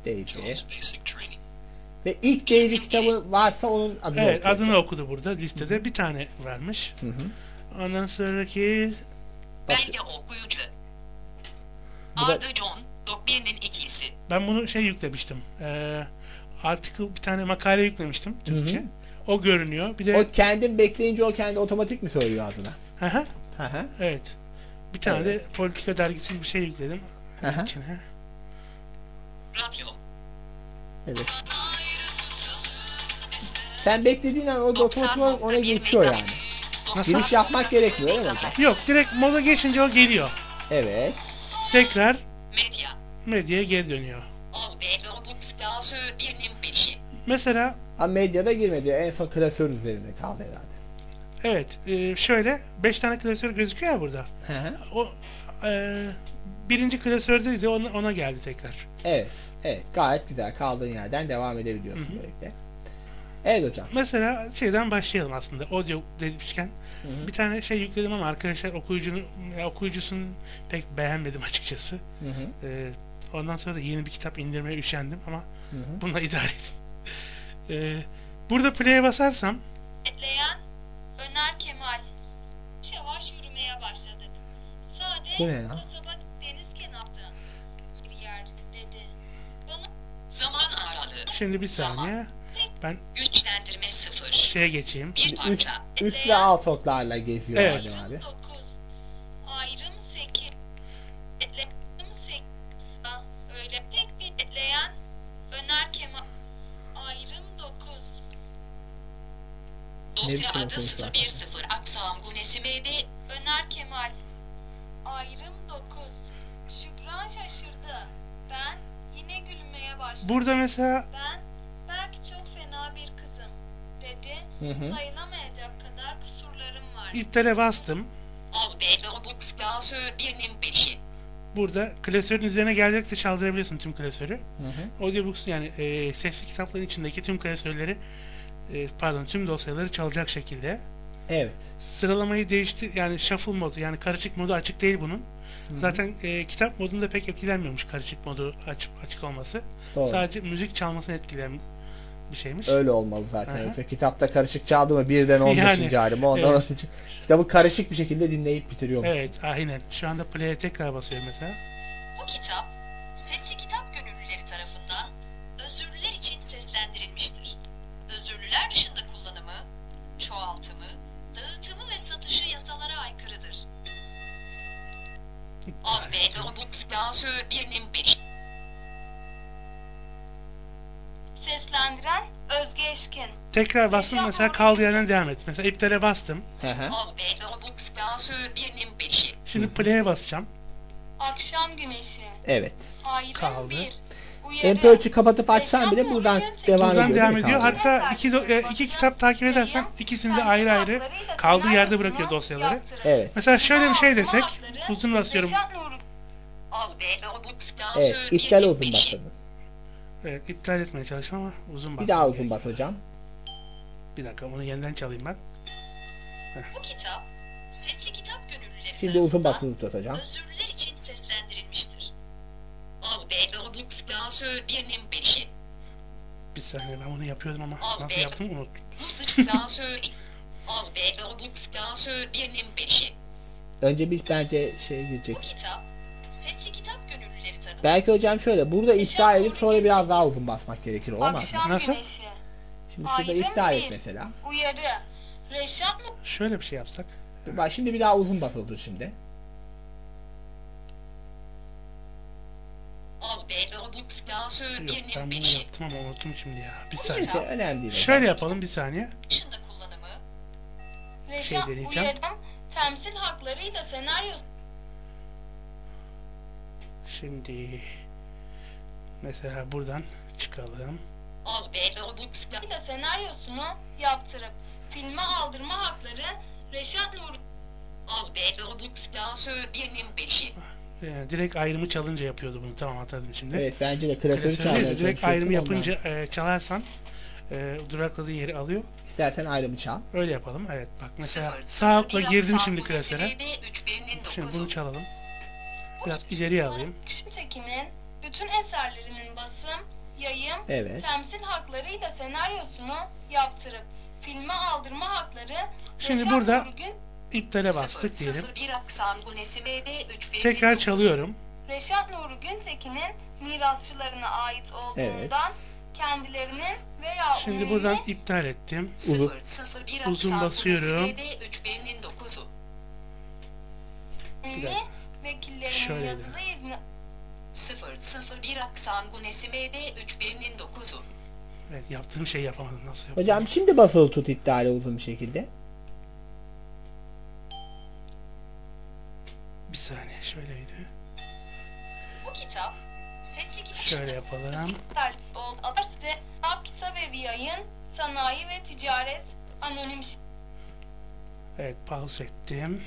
Ve ilk Daisy kitabı varsa onun adını Evet, okuyor adını hocam. okudu burada listede. Bir tane vermiş. Ondan sonraki Ben de okuyucu. Bu da- Adı John. 1'nin 2'si. ben bunu yüklemiştim. Article bir tane makale yüklemiştim Türkçe. O görünüyor. Bir de O kendin bekleyince o kendi otomatik mi söylüyor adına? Hı. Hı. Evet. Bir tane de Evet. politika dergisi gibi bir şey yükledim. Hı. İçine. Radyo. Evet. Sen beklediğin an o otomatik olarak ona geçiyor yani. Giriş yapmak gerekmiyor değil mi hocam? Yok, direkt moda geçince o geliyor. Evet. Tekrar Medya. medyaya geri dönüyor. Audiobook klasör 1'nin 5'i. Mesela Ama medyada girmedi. En son klasörün üzerinde kaldı herhalde. evet, şöyle 5 tane klasör gözüküyor ya burada. O birinci klasördeydi, ona geldi tekrar. Evet. Evet. Gayet güzel. Kaldığın yerden devam edebiliyorsun böylelikle. Evet hocam. Mesela şeyden başlayalım aslında. Audio demişken bir tane yükledim ama arkadaşlar okuyucusunu pek beğenmedim açıkçası. Ondan sonra da yeni bir kitap indirmeye üşendim ama bununla idare edin. Burada play'e basarsam Etleyen Öner Kemal. Yavaş yürümeye başladık. Sade Bu ne ya? kasaba deniz kenarında bir yer dedi. Bana Zaman aralığı. şimdi bir saniye ben Güçlendirme 0. geçeyim. Bir parça. Üst ve alt oklarla geziyor Evet. Adem abi. 9 ayrım 8 etleyen 8 öyle tek bir etleyen Öner Kemal ayrım 9 Dosya biçim adı okumuş var? 010 Aksam Gunesi Bey'de Öner Kemal ayrım 9 Şükran şaşırdı. Ben yine gülmeye başladım. Burada mesela Ben belki çok fena bir kızım dedi. Sayılamayacak kadar kusurlarım var. iptale bastım. Audiobook klasör 1'nin 5'i. Burada klasörün üzerine gelerek de çaldırabiliyorsun tüm klasörü. Audiobooks yani sesli kitapların içindeki tüm klasörleri tüm dosyaları çalacak şekilde. Evet. Sıralamayı değişti yani shuffle modu yani karışık modu açık değil bunun. Zaten kitap modunda pek etkilenmiyormuş karışık modu açık olması. Doğru. Sadece müzik çalmasını etkileyen bir şeymiş. Öyle olmalı zaten. Aha. Yoksa kitapta karışık çaldı mı birden 15. Yani, halim. Ondan evet. önce kitabı karışık bir şekilde dinleyip bitiriyormuş. Evet, aynen. Şu anda play'e tekrar basıyorum mesela. Bu kitap sesli kitap gönüllüleri tarafından özürlüler için seslendirilmiştir. Özürlüler dışında kullanımı, çoğaltımı, dağıtımı ve satışı yasalara aykırıdır. Audiobook klasör 1'nin 5'i. Seslendiren Özge Eşkin. Tekrar bastım mesela kaldığı yerden devam et. Mesela iptale bastım. Audiobook klasör 1'nin 5'i. Şimdi play'e basacağım. Akşam güneşi. Evet. Ayrım Kaldı. 1. Uyarı. MP3'ü kapatıp açsan bile buradan devam Buradan ediyor. devam değil mi ediyor. kaldığı? Hatta iki kitap takip edersen ikisini de ayrı ayrı kaldığı yerde bırakıyor dosyaları. Evet. Mesela şöyle bir şey desek, uzun basıyorum. Audiobook klasör Evet. İptal 1'nin uzun 5'i. basın. Evet, iptal etmeye çalışıyorum ama uzun bas. Bir daha uzun bas hocam. Bir dakika, onu yeniden çalayım ben. Bu kitap sesli kitap gönüllüleri Şimdi uzun tarafından basılı tut hocam. özürlüler için seslendirilmiştir. Audiobook klasör 1'nin 5'i. Bir saniye, ben onu yapıyordum ama nasıl yaptım unuttum. Önce bir bence şey Bu diyecek. kitap, Sesli Kitap Gönüllüleri tarafından Belki hocam şöyle burada iptal edip sonra biraz daha uzun basmak gerekir, olamaz mı? Akşam Nasıl? güneşi. Şimdi şurada Ayrım iptal et bir mesela. Uyarı. Reşat Şöyle bir şey yapsak. Bak şimdi bir daha uzun basıldı şimdi. Yok ben bunu yaptım ama unuttum şimdi ya. Bir saniye. Neyse önemli değil. Şöyle yapalım bir saniye. dışında kullanımı, Reşat deneyeceğim. Uyarım temsil haklarıyla senaryo Şimdi mesela buradan çıkalım. ile senaryosunu yaptırıp filme aldırma hakları Reşat Nuri Direkt ayrımı çalınca yapıyordu bunu. Tamam hatırladım şimdi. Evet bence de klasörü Klasörü çalmaya değil de direkt çalışıyorsun ayrımı ondan. yapınca çalarsan durakladığı yeri alıyor. İstersen ayrımı çal. Öyle yapalım. Evet bak mesela sağ okla girdim şimdi klasöre. Şimdi bunu çalalım. Biraz ileriye alayım. Tekin'in bütün eserlerinin basım, yayım, Evet. temsil haklarıyla senaryosunu yaptırıp filme aldırma hakları Şimdi Reşat burada Nurgün, iptale bastık diyelim. Tekrar çalıyorum. Reşat Nuri Güntekin'in mirasçılarına ait olduğundan kendilerinin veya Şimdi buradan iptal ettim. Uzun basıyorum. umumi vekillerinin Şöyle yazılı izni 001 Aksan Gunesi MD 3009'u. Evet yaptığım şeyi yapamadım. Nasıl yapayım? Hocam şimdi basılı tut iptali uzun bir şekilde. Bir saniye şöyleydi. Bu kitap Sesli Kitap Şöyle yapalım. Adarse Kitap Evi Yayın, Sanayi ve Ticaret Anonim Evet pause ettim.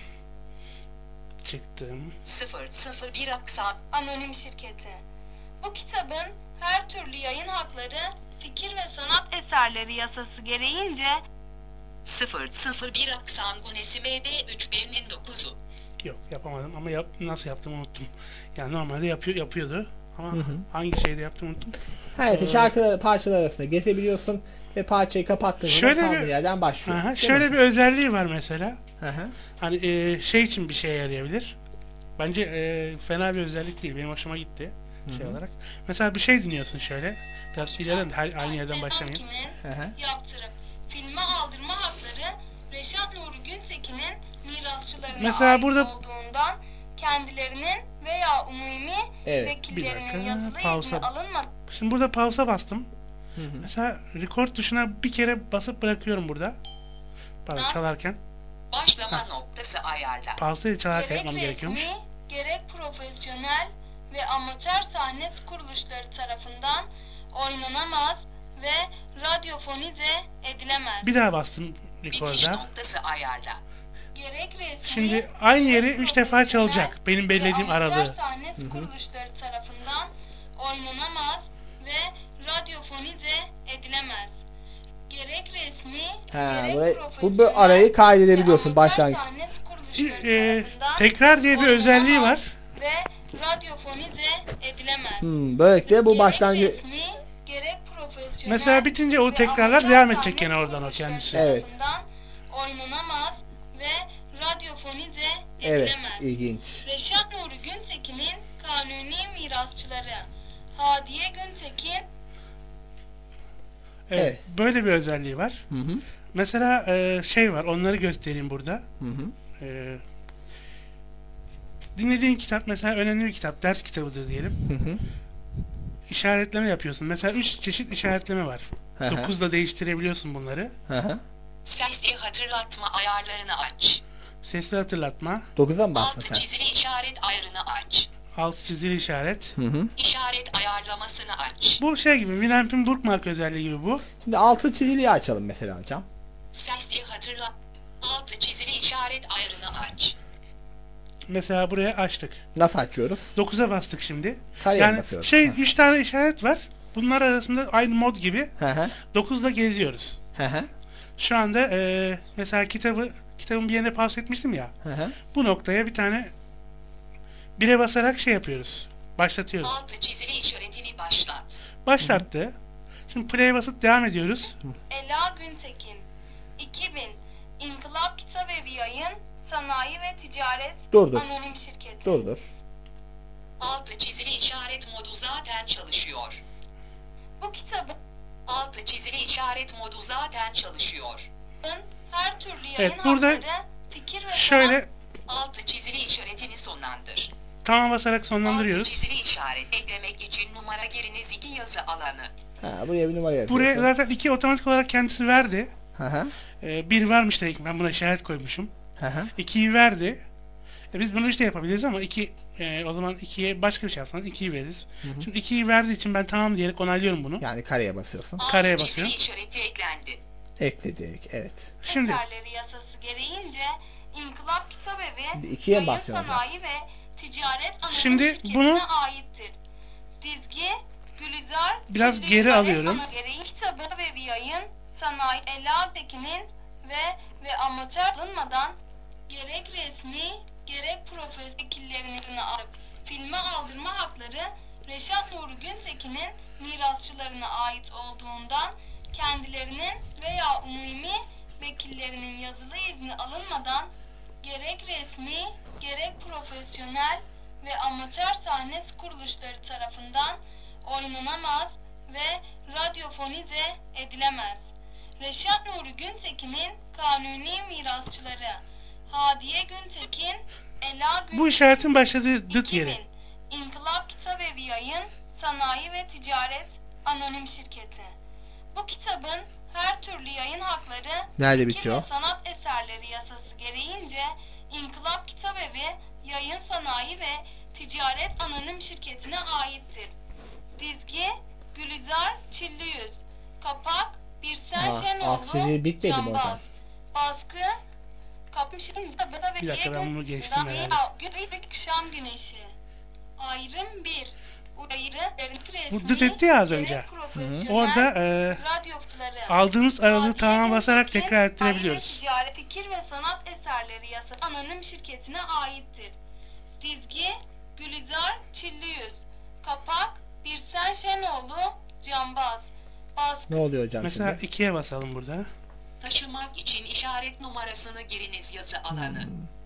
Çıktım. 001 Aksan Anonim Şirketi. Bu kitabın her türlü yayın hakları fikir ve sanat eserleri yasası gereğince 001 Aksan Gunesi MD 3009'u. Yok yapamadım ama nasıl yaptığımı unuttum. Yani normalde yapıyordu ama hangi şeyde yaptığımı unuttum. Evet şarkıları parçalar arasında gezebiliyorsun ve parçayı kapattığın zaman Şöyle kaldığı bir- yerden başlıyor. Aha, Değil şöyle mi? bir özelliği var mesela. Aha. Hani şey için bir şeye yarayabilir. Bence fena bir özellik değil. Benim hoşuma gitti şey olarak. Mesela bir şey dinliyorsun şöyle. Biraz ileriden aynı yerden başlamayın. Aha. yaptırıp filme aldırma hakları Reşat Nuri Güntekin'in mirasçılarına Mesela ait burada- olduğundan kendilerinin veya umumi Evet, bir vekillerinin dakika, yazılı pausa. izni alınmadan Şimdi burada pausa bastım. Mesela record tuşuna bir kere basıp bırakıyorum burada. Pardon çalarken. Başlama noktası ayarla. Pausayı çalarken gerek yapmam gerekiyormuş. resmi, gerek profesyonel ve amatör sahne kuruluşları tarafından oynanamaz ve radyofonize edilemez. Bir daha bastım Bitiş record'a. noktası ayarla. Gerek resmi, Şimdi aynı yeri gerek 3 defa profesyonel çalacak. Benim ve belirlediğim amatör aralığı. sahne kuruluşları tarafından oynanamaz ve radyofonize edilemez. Gerek resmi, Ha, gerek burayı, profesyonel bu arayı kaydedebiliyorsun ve başlangıç. amatör sahne kuruluşları tarafından Tekrar diye bir özelliği var. ve radyofonize edilemez. Böylelikle bu Gerek başlangıç. resmi, gerek profesyonel Mesela bitince o ve tekrarlar amatör devam sahne edecek gene oradan o kuruluşları kendisi. Evet. tarafından oynanamaz ve radyofonize Evet, edilemez. ilginç. Reşat Nuri Güntekin'in kanuni mirasçıları Hadiye Güntekin Evet. Böyle bir özelliği var. Hı hı. Mesela şey var. Onları göstereyim burada. Hı hı. Dinlediğin kitap mesela önemli bir kitap. Ders kitabıdır diyelim. Hı hı. İşaretleme yapıyorsun. Mesela 3 çeşit işaretleme var. Hı hı. 9'da değiştirebiliyorsun bunları. Hı hı. Sesli hatırlatma ayarlarını aç. Sesli hatırlatma. 9'a mı bastın Altı sen? çizili işaret ayarını aç. Alt çizili işaret. Hı hı. İşaret ayarlamasını aç. Bu şey gibi. Winamp'in bookmark özelliği gibi bu. Şimdi altı çiziliyi açalım mesela hocam. Sesli hatırlat. Altı çizili işaret ayarını aç. Mesela buraya açtık. Nasıl açıyoruz? 9'a bastık şimdi. Kareye Yani basıyoruz. şey Ha. 3 tane işaret var. Bunlar arasında aynı mod gibi. Hı hı. 9'da geziyoruz. Hı hı. Şu anda mesela kitabın bir yerine pause etmiştim ya. Hı hı. Bu noktaya bir tane 1'e basarak şey yapıyoruz. Başlatıyoruz. Altı çizili işaretini başlat. Başlattı. Şimdi play'e basıp devam ediyoruz. Ela Güntekin Sanayi ve Ticaret Dur. Anonim Şirketi. Dur. Altı çizili işaret modu zaten çalışıyor. Bu kitabın Altı çizili işaret modu zaten çalışıyor. her türlü yayın Evet, burada hakları, fikir ve şöyle Altı çizili işaretini sonlandır. tamam basarak Altı sonlandırıyoruz. çizili işaret eklemek için numara giriniz 2 yazı alanı. Ha, buraya bir numara yazıyorsun. Buraya zaten 2 otomatik olarak kendisi verdi. Hı. 1 varmış dedik, ben buna işaret koymuşum. Hı. 2'yi verdi. Biz bunu işte yapabiliriz ama 2 o zaman 2'ye başka bir şey yapsan 2'yi veririz. Şimdi 2'yi verdiği için ben tamam diyerek onaylıyorum bunu. Yani kareye basıyorsun. Kareye Altı çizili basıyorum. işareti eklendi. Ekledik. Evet. Şimdi eserleri yasası gereğince İnkılap Kitabevi Bir ikiye mi Yayın basıyorsun Sanayi ve Ticaret Anonim Şimdi Şirketi'ne bunu aittir. Dizgi Gülizar biraz Çizgi geri Kare alıyorum. Ana Gereği Kitabı ve Yayın Sanayi Ela Tekin'in ve amatör alınmadan gerek resmi gerek profesyonel vekillerinin alıp filme aldırma hakları Reşat Nuri Güntekin'in mirasçılarına ait olduğundan kendilerinin veya umumi vekillerinin yazılı izni alınmadan gerek resmi gerek profesyonel ve amatör sahne kuruluşları tarafından oynanamaz ve radyofonize edilemez. Reşat Nuri Güntekin'in kanuni mirasçıları Hadiye Güntekin, Ela Güntekin, bu işaretin başladığı dıt yeri. 2000 İnkılap Kitabevi Yayın Sanayi ve Ticaret Anonim Şirketi. Bu kitabın her türlü yayın hakları Nerede fikir bitiyor? ve sanat eserleri yasası gereğince İnkılap Kitabevi Yayın Sanayi ve Ticaret Anonim Şirketi'ne aittir. Dizgi Gülizar Çilliyüz. Kapak Birsel Asri bitmedi mi hocam? Baskı Kapmışım Bir dakika, ben bunu geçtim herhalde. Şam Güneşi. Ayrım 1. Bu dıt etti ya az önce. Orada aldığımız aralığı tamamen basarak tekrar ettirebiliyoruz. Ticaret, fikir ve sanat eserleri yasası anonim şirketine aittir. Dizgi Gülizar Çilliyüz. Kapak Birsen Şenoğlu Cambaz. Baskı Ne oluyor hocam Mesela şimdi? 2'ye basalım burada. Taşımak için işaret numarasını giriniz yazı alanı.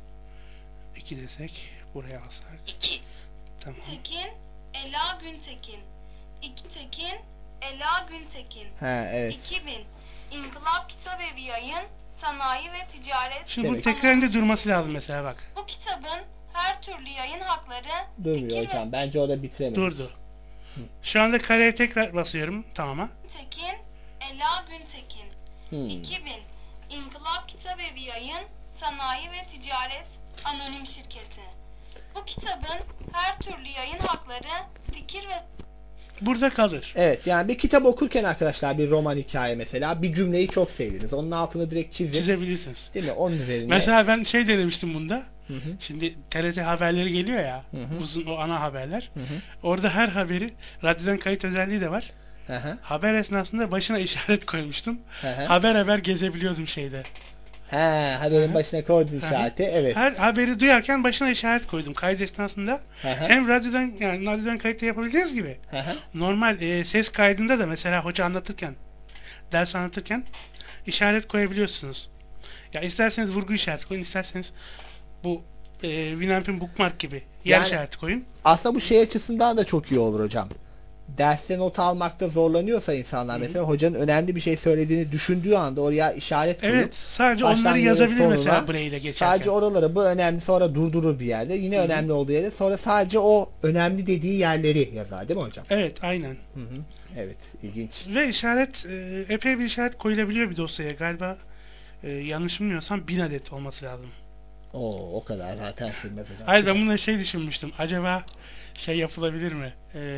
2 desek buraya alsak. 2. Tamam. Tekin Ela Güntekin. Tekin Ela Güntekin. Ha, evet. 2000 İnkılap Kitabevi Yayın Sanayi ve Ticaret. Şimdi bu Demek. tekrarında durması lazım mesela bak. Bu kitabın her türlü yayın hakları Durmuyor fikir hocam. Bence orada bitiremedik. Durdu. Şu anda kareye tekrar basıyorum. Tamam. Tekin Ela Güntekin. 2000 İnkılap Kitabevi Yayın Sanayi ve Ticaret Anonim Şirketi. Bu kitabın her türlü yayın hakları fikir ve Burada kalır. Evet, yani bir kitap okurken arkadaşlar, bir roman hikaye mesela, bir cümleyi çok sevdiniz. Onun altını direkt çizin. Çizebilirsiniz. Değil mi? Onun üzerine. Mesela ben şey denemiştim bunda. Şimdi TRT haberleri geliyor ya. Uzun o ana haberler. Orada her haberi radyodan kayıt özelliği de var. Hı. Haber esnasında başına işaret koymuştum. Hı. Haber gezebiliyordum şeyde. Haberin başına koydun işareti. Evet. Her haberi duyarken başına işaret koydum kayıt esnasında. Hem radyodan kayıt yapabileceğiz gibi. Normal ses kaydında da mesela hoca anlatırken, ders anlatırken işaret koyabiliyorsunuz. Ya isterseniz vurgu işareti koyun, isterseniz bu Winamp'in bookmark gibi yer Yani- işareti koyun. Aslında bu şey açısından da çok iyi olur hocam. Derste not almakta zorlanıyorsa insanlar mesela hocanın önemli bir şey söylediğini düşündüğü anda oraya işaret koyup Evet, sadece baştan onları yerin yazabilir sonuna, mesela braille geçerken. sadece oraları bu önemli, sonra durdurur bir yerde. Yine önemli olduğu yerde sonra sadece o önemli dediği yerleri yazar değil mi hocam? Evet, aynen. Evet, ilginç. Ve işaret epey bir işaret koyulabiliyor bir dosyaya. Galiba yanlış bilmiyorsam 1000 adet olması lazım. O kadar zaten sürmez hocam. Hayır, ben bununla şey düşünmüştüm. Acaba şey yapılabilir mi?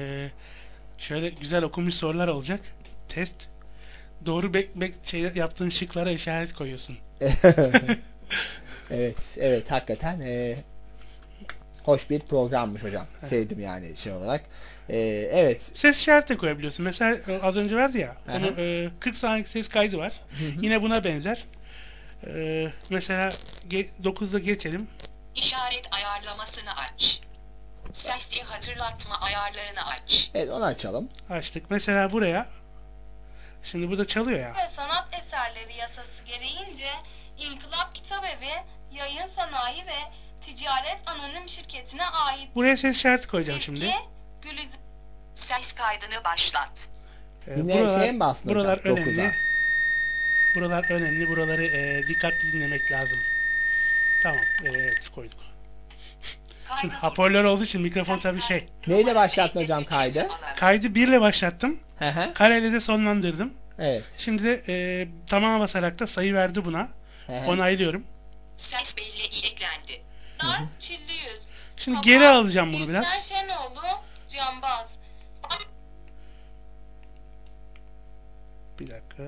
Şöyle güzel okunmuş sorular olacak. Test. Doğru şey yaptığın şıklara işaret koyuyorsun. Evet hakikaten hoş bir programmış hocam. Sevdim yani şey olarak. Evet. Ses işareti de koyabiliyorsun. Mesela az önce vardı ya. Onun 40 saniyelik ses kaydı var. Yine buna benzer. Mesela 9'da geçelim. İşaret ayarlamasını aç. Sesli hatırlatma ayarlarını aç. Evet, onu açalım. Açtık. Mesela buraya. Şimdi burada çalıyor ya. ve sanat eserleri yasası gereğince İnkılap Kitabevi Yayın Sanayi ve Ticaret Anonim Şirketi'ne ait. Buraya ses işareti koyacağım şimdi. Ses kaydını başlat. Yine şeye mi bastın hocam? Buralar önemli. 9'a. Buralar önemli. Buraları dikkatli dinlemek lazım. Tamam. Evet, koyduk. Şimdi hoparlör olduğu için mikrofon tabii şey. Neyle başlattın hocam kaydı? Kaydı 1 ile başlattım. Hı. Kareyle de sonlandırdım. Evet. Şimdi de tamama basarak da sayı verdi buna. Onaylıyorum. Ses belli eklendi. Çilli yüz. Şimdi geri alacağım bunu biraz. İhsan Şenoğlu, Cambaz. Bir dakika.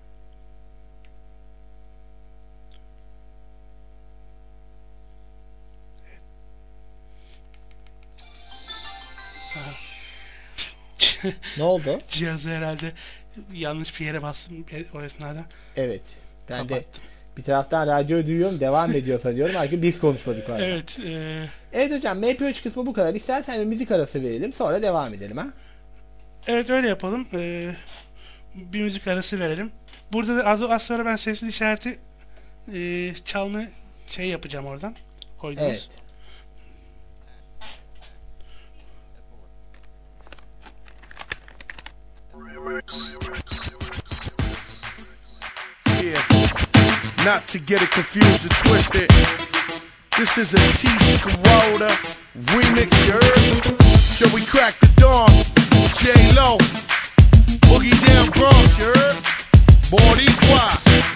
Ne oldu? Cihazı herhalde yanlış bir yere bastım o esnada. Evet. Ben de bir taraftan radyoyu duyuyorum, devam ediyor sanıyorum. Halbuki biz konuşmadık var. Evet. Evet hocam, MP3 kısmı bu kadar. İstersen bir müzik arası verelim, sonra devam edelim ha. Evet, öyle yapalım. Bir müzik arası verelim. Burada da az sonra ben sesli işareti çalma şey yapacağım oradan. Koydunuz. Evet. Yeah, not to get it confused or twisted. This is a T Scarota remix, you heard? Shall we crack the dawn? J-Lo, Boogie Down Bronx, you heard? Boricua.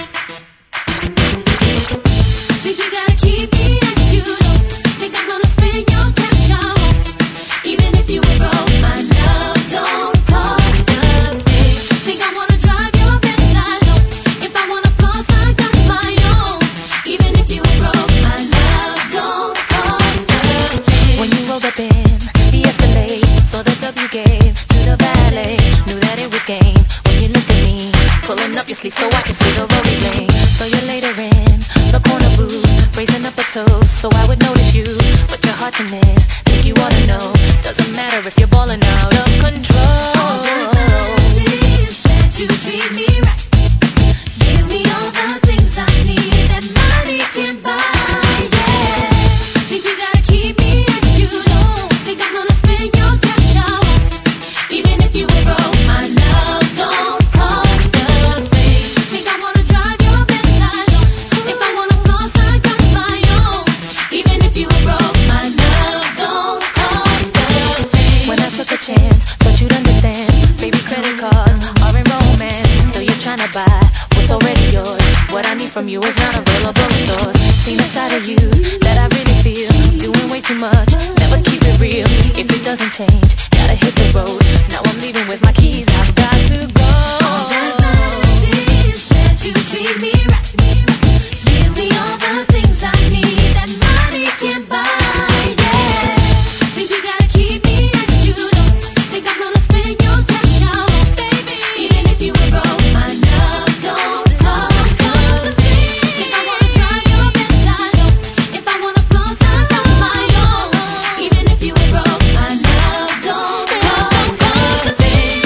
Think you gotta keep me as you don't think I'm gonna spend your cash out. Even if you were broke, my love don't cost a thing. Think I wanna drive your Benz, I know. If I wanna floss, I got my own. Even if you were broke, my love don't cost a thing. When you rolled up in the Escalade, saw the W gave to the valet, knew that it was game. When you looked at me, pulling up your sleeve so I can see the rolling blade. So you're later in the corner booth, raising up a toast so I would notice you, but your heart's a mess. Think you wanna know? Doesn't matter if you're balling out of control. All that matters is that you treat me right. Give me all the things I need that money can't buy. Yeah, think you gotta keep me as you don't think I'm gonna spend your cash out. Even if you were broke, my love don't cost a thing. Think I wanna drive your Benz, I know. If I wanna floss, I got my own. Even if you were broke, my love don't cost a thing. When I took a chance, thought you'd understand. Baby, credit cards are in romance. Still you're trying to buy what's already yours. What I need from you is not available resource. Seen a side of you that I really feel. Doing way too much, never keep it real. If it doesn't change, gotta hit the road. Now I'm leaving with my keys, I've got to go. All that matters is that you treat me right. Give me all the things I need that money can't buy. Yeah, think you gotta keep me as you don't think I'm gonna spend your cash out, baby. Even if you were broke, my love don't cost a thing. If I wanna drive your Benz, I know. If I wanna floss, I got my own. Even if you were broke, my love don't cost a thing.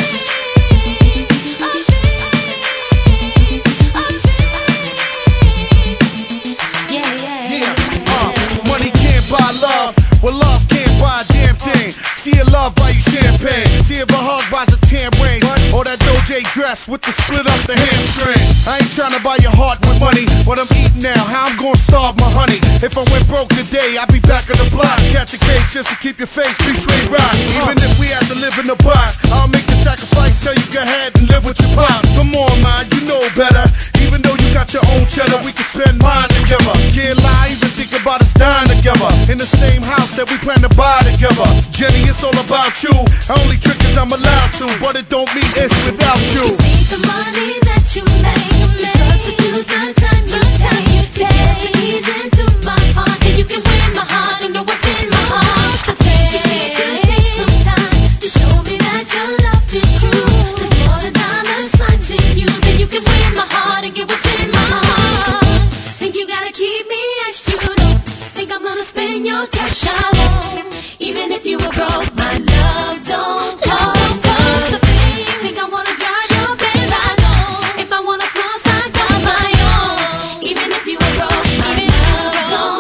Money can't buy love. Well, love can't buy a damn thing. See a love buy you champagne. See if a hug buys a tan ring. Or that Doja dress with the split up the hamstring. I ain't tryna buy your heart with money. What I'm eating now, how I'm gonna starve my honey. If I went broke today, I'd be back on the block. Catch a case just to keep your face between rocks. Even if we had to live in a box, I'll make the sacrifice so you go ahead and live with your pop. Come on, man, you know better. Even though you got your own cheddar, we can spend mine together. Can't lie, even think about us dying together. In the same house that we plan to buy together. Jenny, it's all about you. Only trick is I'm allowed to, but it don't mean it's without you. Think the money that you make substitute the time you take. Ease into my heart, and you can win my heart and know what's in my heart. To take some time to show me that your love is true. There's more than diamond signs in you, then you can win my heart and get what's in my heart. Think you gotta keep me as you don't think I'm gonna spend your cash out. Even if you were broke, my love don't cost a thing. Think I wanna drive your Benz, I know. If I wanna floss, I got my own. Even if you were broke, my love don't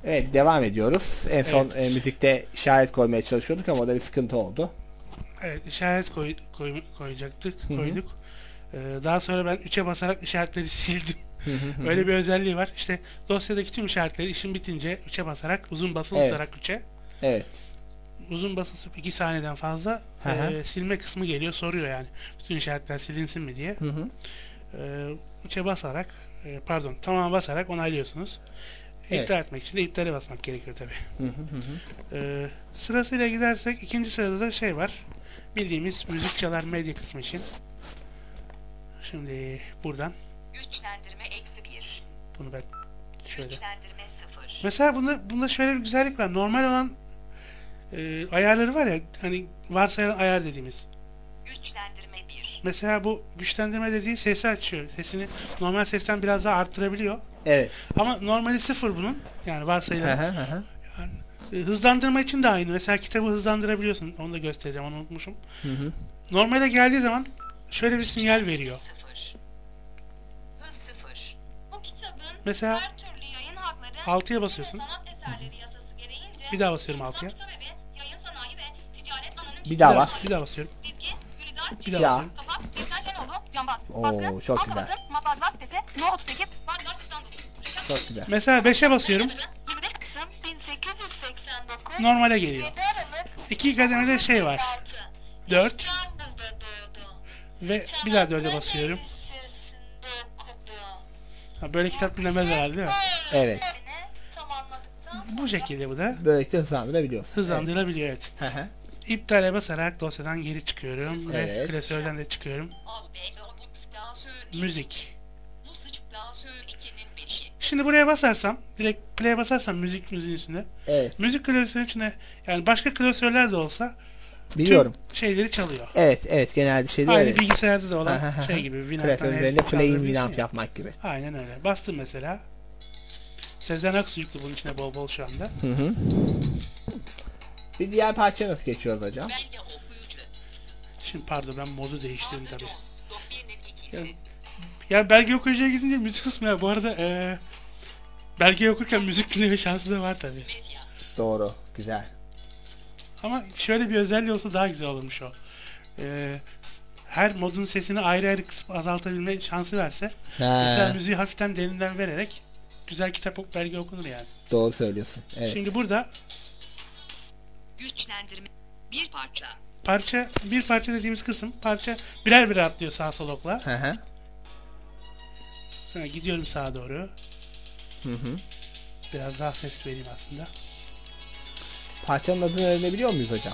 Evet, devam ediyoruz. En son müzikte işaret koymaya çalışıyorduk ama o da bir sıkıntı oldu. Evet, işaret koyacaktık. Koyduk. Daha sonra ben 3'e basarak işaretleri sildim. Öyle bir özelliği var. İşte dosyadaki tüm işaretleri işim bitince 3'e basarak, uzun basılı tutarak 3'e. Evet. Uzun basılı 2 saniyeden fazla silme kısmı geliyor, soruyor yani. Bütün işaretler silinsin mi diye. 3'e basarak, tamama basarak onaylıyorsunuz. İptal etmek için de iptale basmak gerekiyor tabii. Sırasıyla gidersek ikinci sırada da şey var. Bildiğimiz müzik çalar medya kısmı için. Şimdi buradan. Güçlendirme -1. Bunu ben şöyle. Güçlendirme 0. Mesela bunda şöyle bir güzellik var. Normal olan ayarları var ya, hani varsayılan ayar dediğimiz. Güçlendirme 1. Mesela bu güçlendirme dediği sesi açıyor. Sesini normal sesten biraz daha arttırabiliyor. Evet. Ama normali 0 bunun. Yani varsayılan. Hızlandırma için de aynı. Mesela kitabı hızlandırabiliyorsun. Onu da göstereceğim. Onu unutmuşum. Normale geldiği zaman şöyle bir sinyal veriyor. 0. Hız 0. Bu kitabın Mesela her türlü yayın hakları 6'ya basıyorsun. sanat eserleri yasası gereğince Bir daha basıyorum 6'ya. kitap evi, yayın sanayi ve ticaret anonim Bir daha bas. Bir daha basıyorum. bilgi, Gülizar, Bir daha basıyorum. Kapak, İlker Şenoğlu, Canbaz. Oo, çok güzel. Matbaa Gazetesi, No 38, Bağcılar İstanbul. Çok güzel. Mesela 5'e basıyorum. 25 Kasım 1889. Normale geliyor. 2 kademede şey var. 4 İstanbul'da doğdu. ve bir daha 4'e basıyorum. Lisesi'nde okudu. Böyle kitap dinlemez herhalde değil mi? Evet. Tamamladıktan Bu şekilde bu da. Böylelikle hızlandırabiliyorsun. Hızlandırılabiliyor, evet. İptale basarak dosyadan geri çıkıyorum. Ve klasörden de çıkıyorum. Müzik. Şimdi buraya basarsam, direkt play'e basarsam müziğin üstünde. Evet. Müzik klasörünün içinde, yani başka klasörler de olsa biliyorum. Tüm şeyleri çalıyor. Evet, genelde şeyler aynı öyle. bilgisayarda da olan şey gibi. Klasörün üzerinde play-in winamp yapmak gibi. Aynen öyle. Bastım mesela. Sezen Aksu yüklü bunun içine bol bol şu anda. Bir diğer parçaya nasıl geçiyoruz hocam? Şimdi pardon, ben modu değiştirdim tabii. Ya belge okuyucuya gidince müzik kısmı ya. Bu arada belge okurken müzik dinleme şansı da var tabii. Doğru. Güzel. Ama şöyle bir özelliği olsa daha güzel olurmuş o. Her modun sesini ayrı ayrı kısıp azaltabilme şansı verse. Mesela müziği hafiften derinden vererek güzel kitap belge okunur yani. Doğru söylüyorsun. Evet. Şimdi burada güçlendirme bir parça dediğimiz kısım, parça birer birer atlıyor sağ sol okla. Sonra gidiyorum sağa doğru. Biraz daha ses vereyim aslında. Parçanın adını öğrenebiliyor muyuz hocam?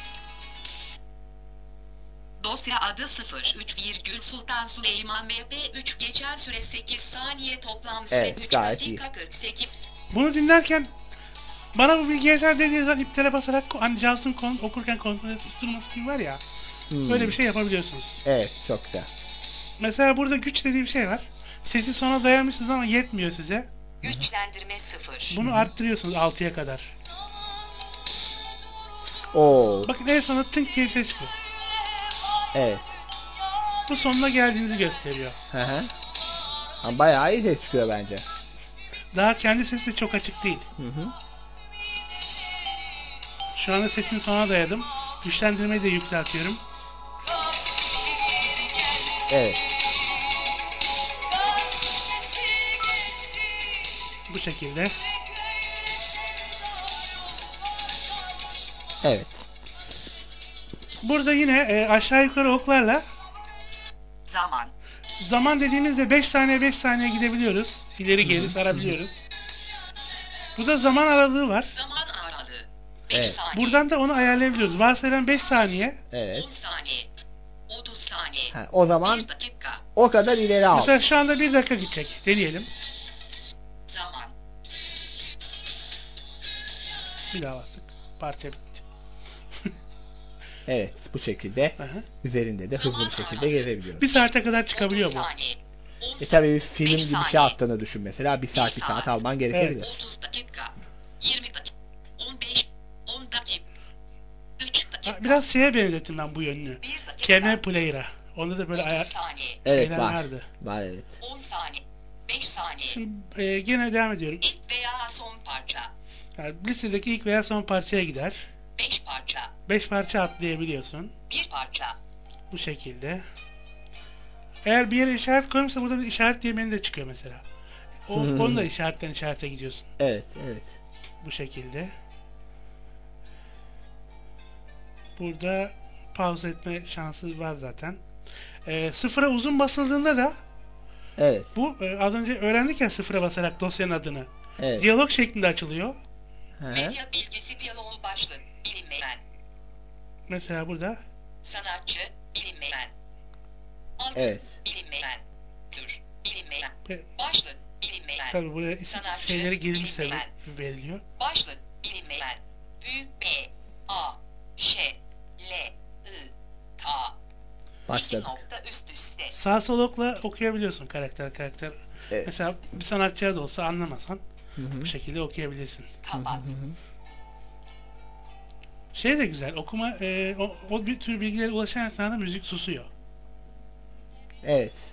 Dosya adı 03, Sultan Süleyman MP 3, geçen süre 8 saniye, toplam süre 3 dakika 48. Bunu dinlerken bana bu bilgi yeter dediğiniz zaman iptale basarak hani Johns'un okurken kontrol durması gibi var ya. Böyle bir şey yapabiliyorsunuz. Evet, çok güzel. Mesela burada güç dediği bir şey var. Sesi sona dayamışsınız ama yetmiyor size. Güçlendirme 0. Bunu arttırıyorsunuz 6'ya kadar. Bakın en sona tınk diye bir ses çıkıyor. Evet. Bu sonuna geldiğinizi gösteriyor. Ama bayağı iyi ses çıkıyor bence. Daha kendi sesi de çok açık değil. Şu anda sesin sona dayadım. Güçlendirmeyi de yükseltiyorum. Evet. Bu şekilde. Evet. Burada yine aşağı yukarı oklarla zaman dediğimizde 5 saniye gidebiliyoruz. İleri geri sarabiliyoruz. Burada zaman aralığı var. Zaman aralığı 5 saniye. Buradan da onu ayarlayabiliyoruz. Varsayılan 5 saniye. Evet. 10 saniye. 30 saniye. O zaman o kadar ileri al. Mesela şu anda 1 dakika gidecek. Deneyelim. Zaman. Bir daha bastık. Parça bitti. Evet, bu şekilde üzerinde de hızlı bir şekilde gezebiliyoruz. 1 saate kadar çıkabiliyor bu. Tabii bir film gibi bir şey attığını düşün mesela. 1 saat alman gerekebilir. 30 dakika. 20 dakika. 15. 10 dakika. 3 dakika. Biraz şeye benzettim ben bu yönünü. Kelime player'a. Onda da böyle evet, var. vardı. Var, evet. 10 saniye. 5 saniye. Şimdi gene devam ediyorum. İlk veya son parça. Yani listedeki ilk veya son parçaya gider. 5 parça. 5 parça atlayabiliyorsun. 1 parça. Bu şekilde. Eğer bir yere işaret koymuşsa burada bir işaret diye menü de çıkıyor mesela. Onu da işaretten işarete gidiyorsun. Evet, evet. Bu şekilde. Burada pause etme şansı var zaten. Sıfıra uzun basıldığında da evet. Bu az önce öğrendik ya sıfıra basarak dosyanın adını. Evet. Diyalog şeklinde açılıyor. Medya bilgisi diyaloğu başlık. Bilinmeyen. Mesela burada. Sanatçı. Bilinmeyen. Algı. Evet. Bilinmeyen. Tür. Bilinmeyen. Başlık. Bilinmeyen. Tabii buraya sanatçı, şeyleri girmişse veriliyor. Başlık. Bilinmeyen. Büyük B. A. Ş. L. I. K. Başladık. Nokta üst üste. Sağ sol okla okuyabiliyorsun karakter. Evet. Mesela bir sanatçıya da olsa anlamasan bu şekilde okuyabilirsin. Kapat. Şey de güzel, okuma o bir tür bilgilere ulaşan esnada müzik susuyor. Evet.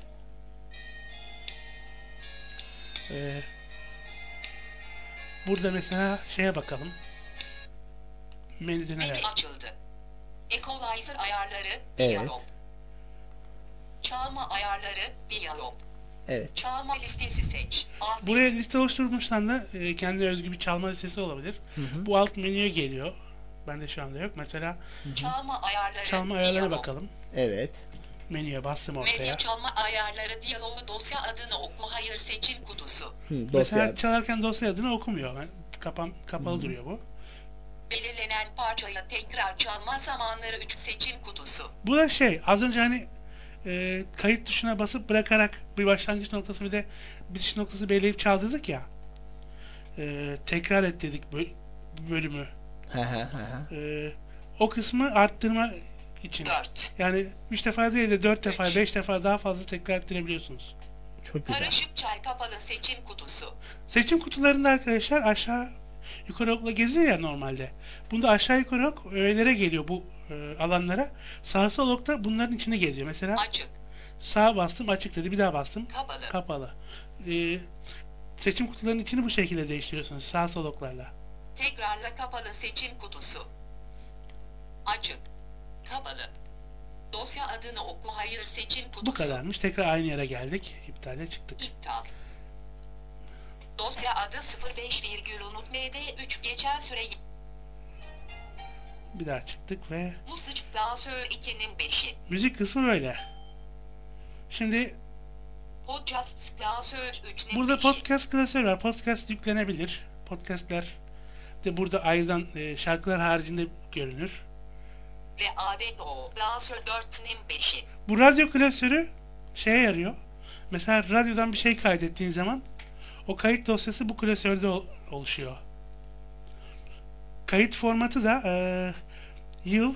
Burada mesela şeye bakalım. Menüde neler? Menü açıldı. Equalizer ayarları, Evet. diyalog. Çalma ayarları, diyalog. Evet. Çalma listesi seç. Alt Buraya liste oluşturmuşsan da kendine özgü bir çalma listesi olabilir. Bu alt menüye geliyor. Bende şu anda yok. Mesela çalma ayarları, çalma ayarlarına diyalog. bakalım. Evet. Menüye bastım ortaya. Medya çalma ayarları diyalogu dosya adını oku hayır seçim kutusu. Mesela çalarken dosya adını okumuyor. Kapalı duruyor bu. Belirlenen parçayı tekrar çalma zamanları 3 seçim kutusu. Bu da az önce hani kayıt tuşuna basıp bırakarak bir başlangıç noktası bir de bitiş noktası belirleyip çaldırdık ya. Tekrar et dedik bölümü. O kısmı arttırma için. 4. Yani 3 defa değil de 4 defa, 5 defa daha fazla tekrar ettirebiliyorsunuz. Çok güzel. Karışık çay kapalı seçim kutusu. Seçim kutularında arkadaşlar aşağı yukarı okla geziyor ya normalde. Bunda aşağı yukarı ok öğelere geliyor bu alanlara. Sağ sol ok da bunların içine geziyor. Mesela açık. Sağa bastım açık dedi. Bir daha bastım. Kapalı. Kapalı. Seçim kutularının içini bu şekilde değiştiriyorsunuz. Sağ sol oklarla. Tekrarla kapalı seçim kutusu. Açık. Kapalı. Dosya adını oku hayır seçim kutusu. Bu kadarmış. Tekrar aynı yere geldik. İptale çıktık. İptal. Dosya adı 05,unut.md3 geçen süre. Bir daha çıktık ve Musik klasör 2'nin 5'i. müzik kısmı böyle. Şimdi Podcast klasör 3'nin burada 5'i. podcast klasörü var. Podcast yüklenebilir. Podcastler de burada ayrıdan şarkılar haricinde görünür. Ve ADO klasör 4'nin 5'i. Bu radyo klasörü şeye yarıyor. Mesela radyodan bir şey kaydettiğin zaman o kayıt dosyası bu klasörde oluşuyor. Kayıt formatı da yıl,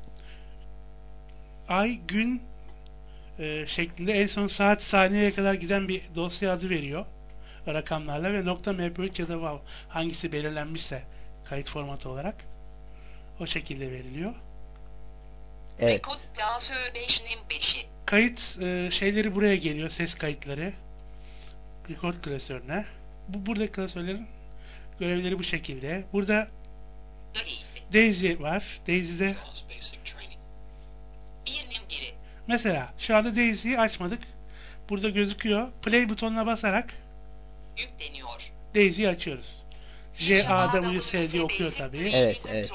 ay, gün şeklinde en son saat saniyeye kadar giden bir dosya adı veriyor. Rakamlarla ve .mp3 ya da WAV hangisi belirlenmişse kayıt formatı olarak o şekilde veriliyor. Evet. Rekord klasör 5'nin 5'i. Kayıt şeyleri buraya geliyor, ses kayıtları. Record klasörüne. Buradaki klasörlerin görevleri bu şekilde. Burada Daisy var. Daisy'de mesela şu anda Daisy'yi açmadık. Burada gözüküyor. Play butonuna basarak yükleniyor. Daisy'yi açıyoruz. JAWS diye okuyor tabii. Evet, evet.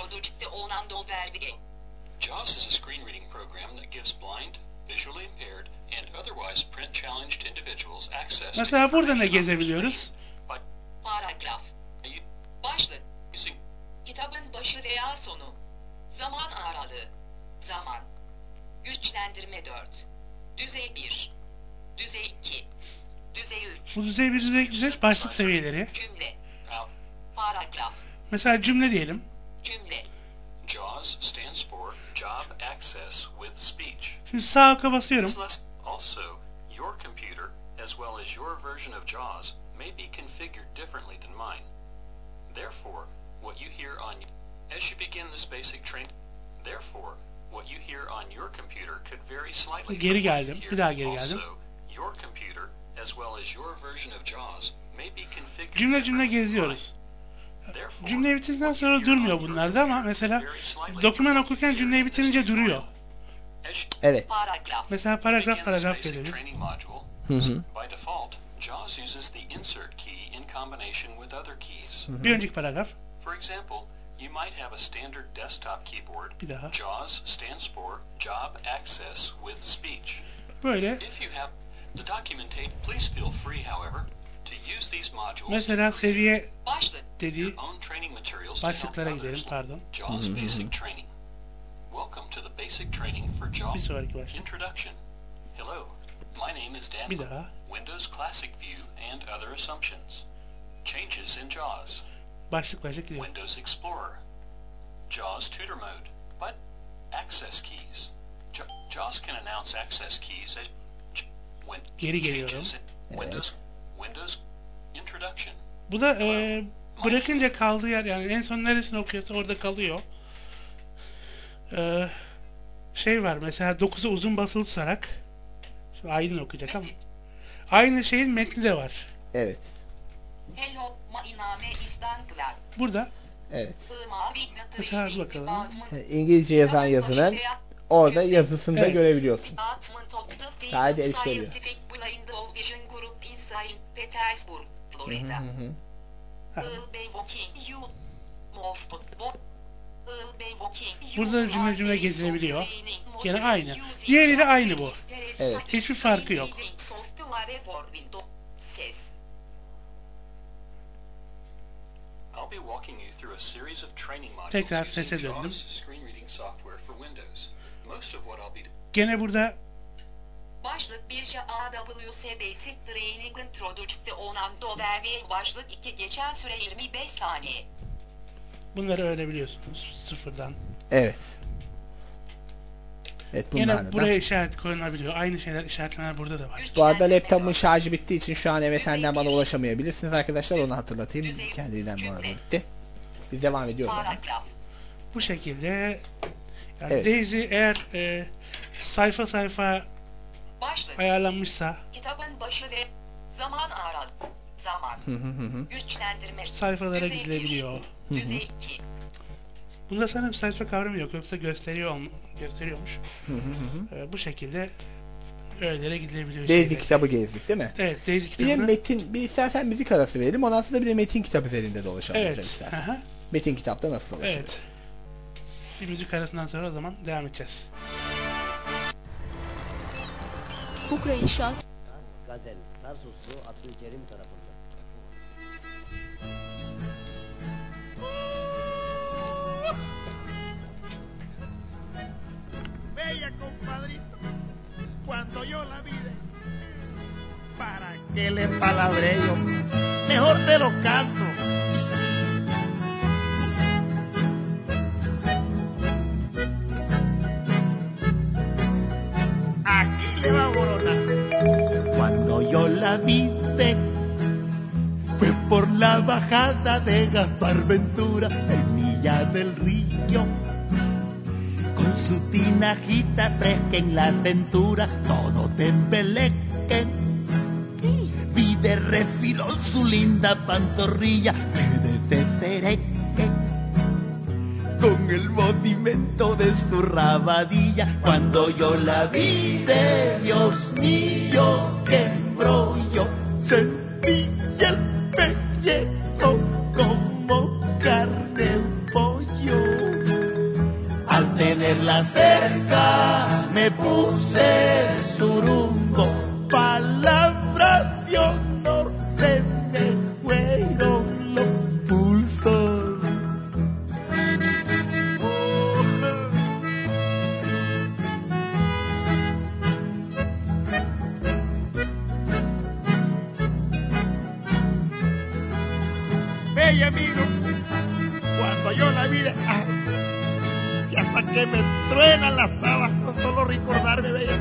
JAWS is a screen reading program that gives blind, visually impaired, and otherwise print challenged individuals access mesela to burada ne information on the gezebiliyoruz? screen Paragraf. Başlık. Kitabın başı veya sonu. Zaman aralığı. Zaman. Güçlendirme 4. Düzey 1. Düzey 2. Düzey 3. Bu düzey 1, düzey 2 başlık seviyeleri. Cümle. Paragraf. Mesela cümle diyelim. Cümle. JAWS stands for Job Access with Speech. Şimdi sağ oka basıyorum. Also, your computer, as well as your version of JAWS, may be configured differently than mine. Therefore, what you hear on as you begin this basic training, therefore, what you hear on your computer could vary slightly. Geri geldim. Bir daha geri geldim. Also, your computer, as well as your version of JAWS, may be configured. Cümle geziyoruz. Cümleyi bitirdikten sonra durmuyor bunlarda ama mesela doküman okurken cümleyi bitirince duruyor. Evet. Mesela paragraf verelim. Hı hı. By default, JAWS uses the insert key in combination with other keys. Bir önceki paragraf. For example, you might have a standard desktop keyboard. Bir daha. JAWS stands for Job Access with Speech. Böyle. If you have the documentation, please feel free, however, to use these modules. Mesela seviye dediği başlıklara to gidelim, pardon. JAWS Basic Training. Welcome to the Basic Training for JAWS. Bir sonraki başlık. Introduction. Hello, my name is Dan. Bir daha. Windows Classic View and other assumptions. Changes in JAWS. Başlık gidiyor. Windows Explorer. JAWS Tutor Mode. But access keys. JAWS can announce access keys as Geri geliyorum. changes in Windows Introduction. Bu da bırakınca kaldığı yer, yani en son neresini okuyorsa orada kalıyor. Şey var mesela 9'a uzun basılı tutarak, şimdi Aylin okuyacak ama aynı şeyin metni de var. Evet. Burada. Evet. Mesela hadi bakalım. İngilizce yazan yazının orada yazısını da görebiliyorsun. Sadece erişilebiliyor. Burada cümle gezilebiliyor. Yine aynı. Diğeriyle aynı bu. Evet. Hiçbir farkı yok. I'll be walking you through a series of training modules Tekrar using sese döndüm. JAWS screen reading software for Windows. Most of what I'll be Gene burada Başlık 1 AWS Basic Training Introduction and Overview. Başlık 2 geçen süre 25 saniye. bunları öğrenebiliyorsunuz sıfırdan. Evet. Evet, bunlarla Yine da. buraya işaret koyulabiliyor. Aynı şeyler, işaretler burada da var. Bu arada laptopumun şarjı bittiği için şu an MSN'den bana ulaşamayabilirsiniz arkadaşlar. Onu hatırlatayım. Kendiliğinden bu arada bitti. Biz devam ediyoruz. Bu şekilde yani Evet. Daisy eğer sayfa ayarlanmışsa Kitabın başı ve zaman aran. Zaman. Güçlendirme. sayfalara Düzey bir, gidilebiliyor. Düzey 2. Bunda sanırım sayfa kavramı yok, yoksa gösteriyormuş. Bu şekilde öylelere gidilebiliyor. Daisy kitabı gezdik değil mi? Evet, Daisy Bir de kitabı. metin, bir istersen müzik arası verelim. Ondan sonra bir de metin kitap üzerinde dolaşalım Evet. hocam istersen. Aha. Metin kitapta nasıl dolaşıyor? Evet. Bir müzik arasından sonra o zaman devam edeceğiz. Kukra İnşaat Gazel, Tarsuslu Abdülkerim tarafından. Bella compadrito, cuando yo la vi, ¿para qué le palabreo? Mejor te lo canto. Aquí le va a boronar. Cuando yo la vi, fue por la bajada de Gaspar Ventura, en Milla del Río. Con su tinajita fresca en la cintura, todo tembeleque. Vi de refilón su linda pantorrilla, que cereque. Con el movimiento de su rabadilla, cuando yo la vi, de Dios mío, qué embrollo. Sentí el pellejo como carne en pollo. Al tenerla cerca me puse surumbo, palabras de honor se me fueron los pulsos. Bella amigo, cuando yo la vi, si hasta que me truenan las tabas con solo recordarme, bella.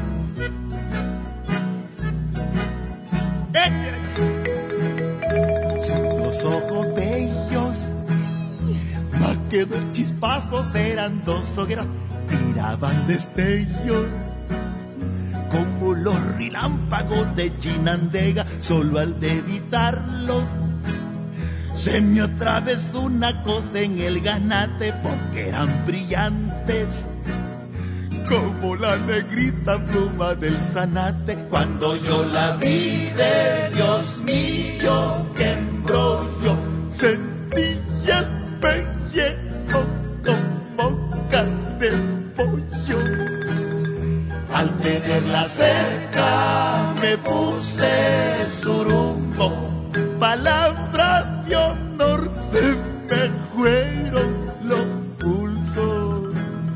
Sus dos ojos bellos, más que dos chispazos, eran dos hogueras, tiraban destellos como los relámpagos de Chinandega. Solo al divisarlos Se me atravesó una cosa en el ganate porque eran brillantes como la negrita pluma del zanate. Cuando yo la vi, de Dios mío, qué embrollo, sentí el pellejo como carne de pollo. Al tenerla cerca me puse surumbo, palabra de honor, se me fueron los pulsos.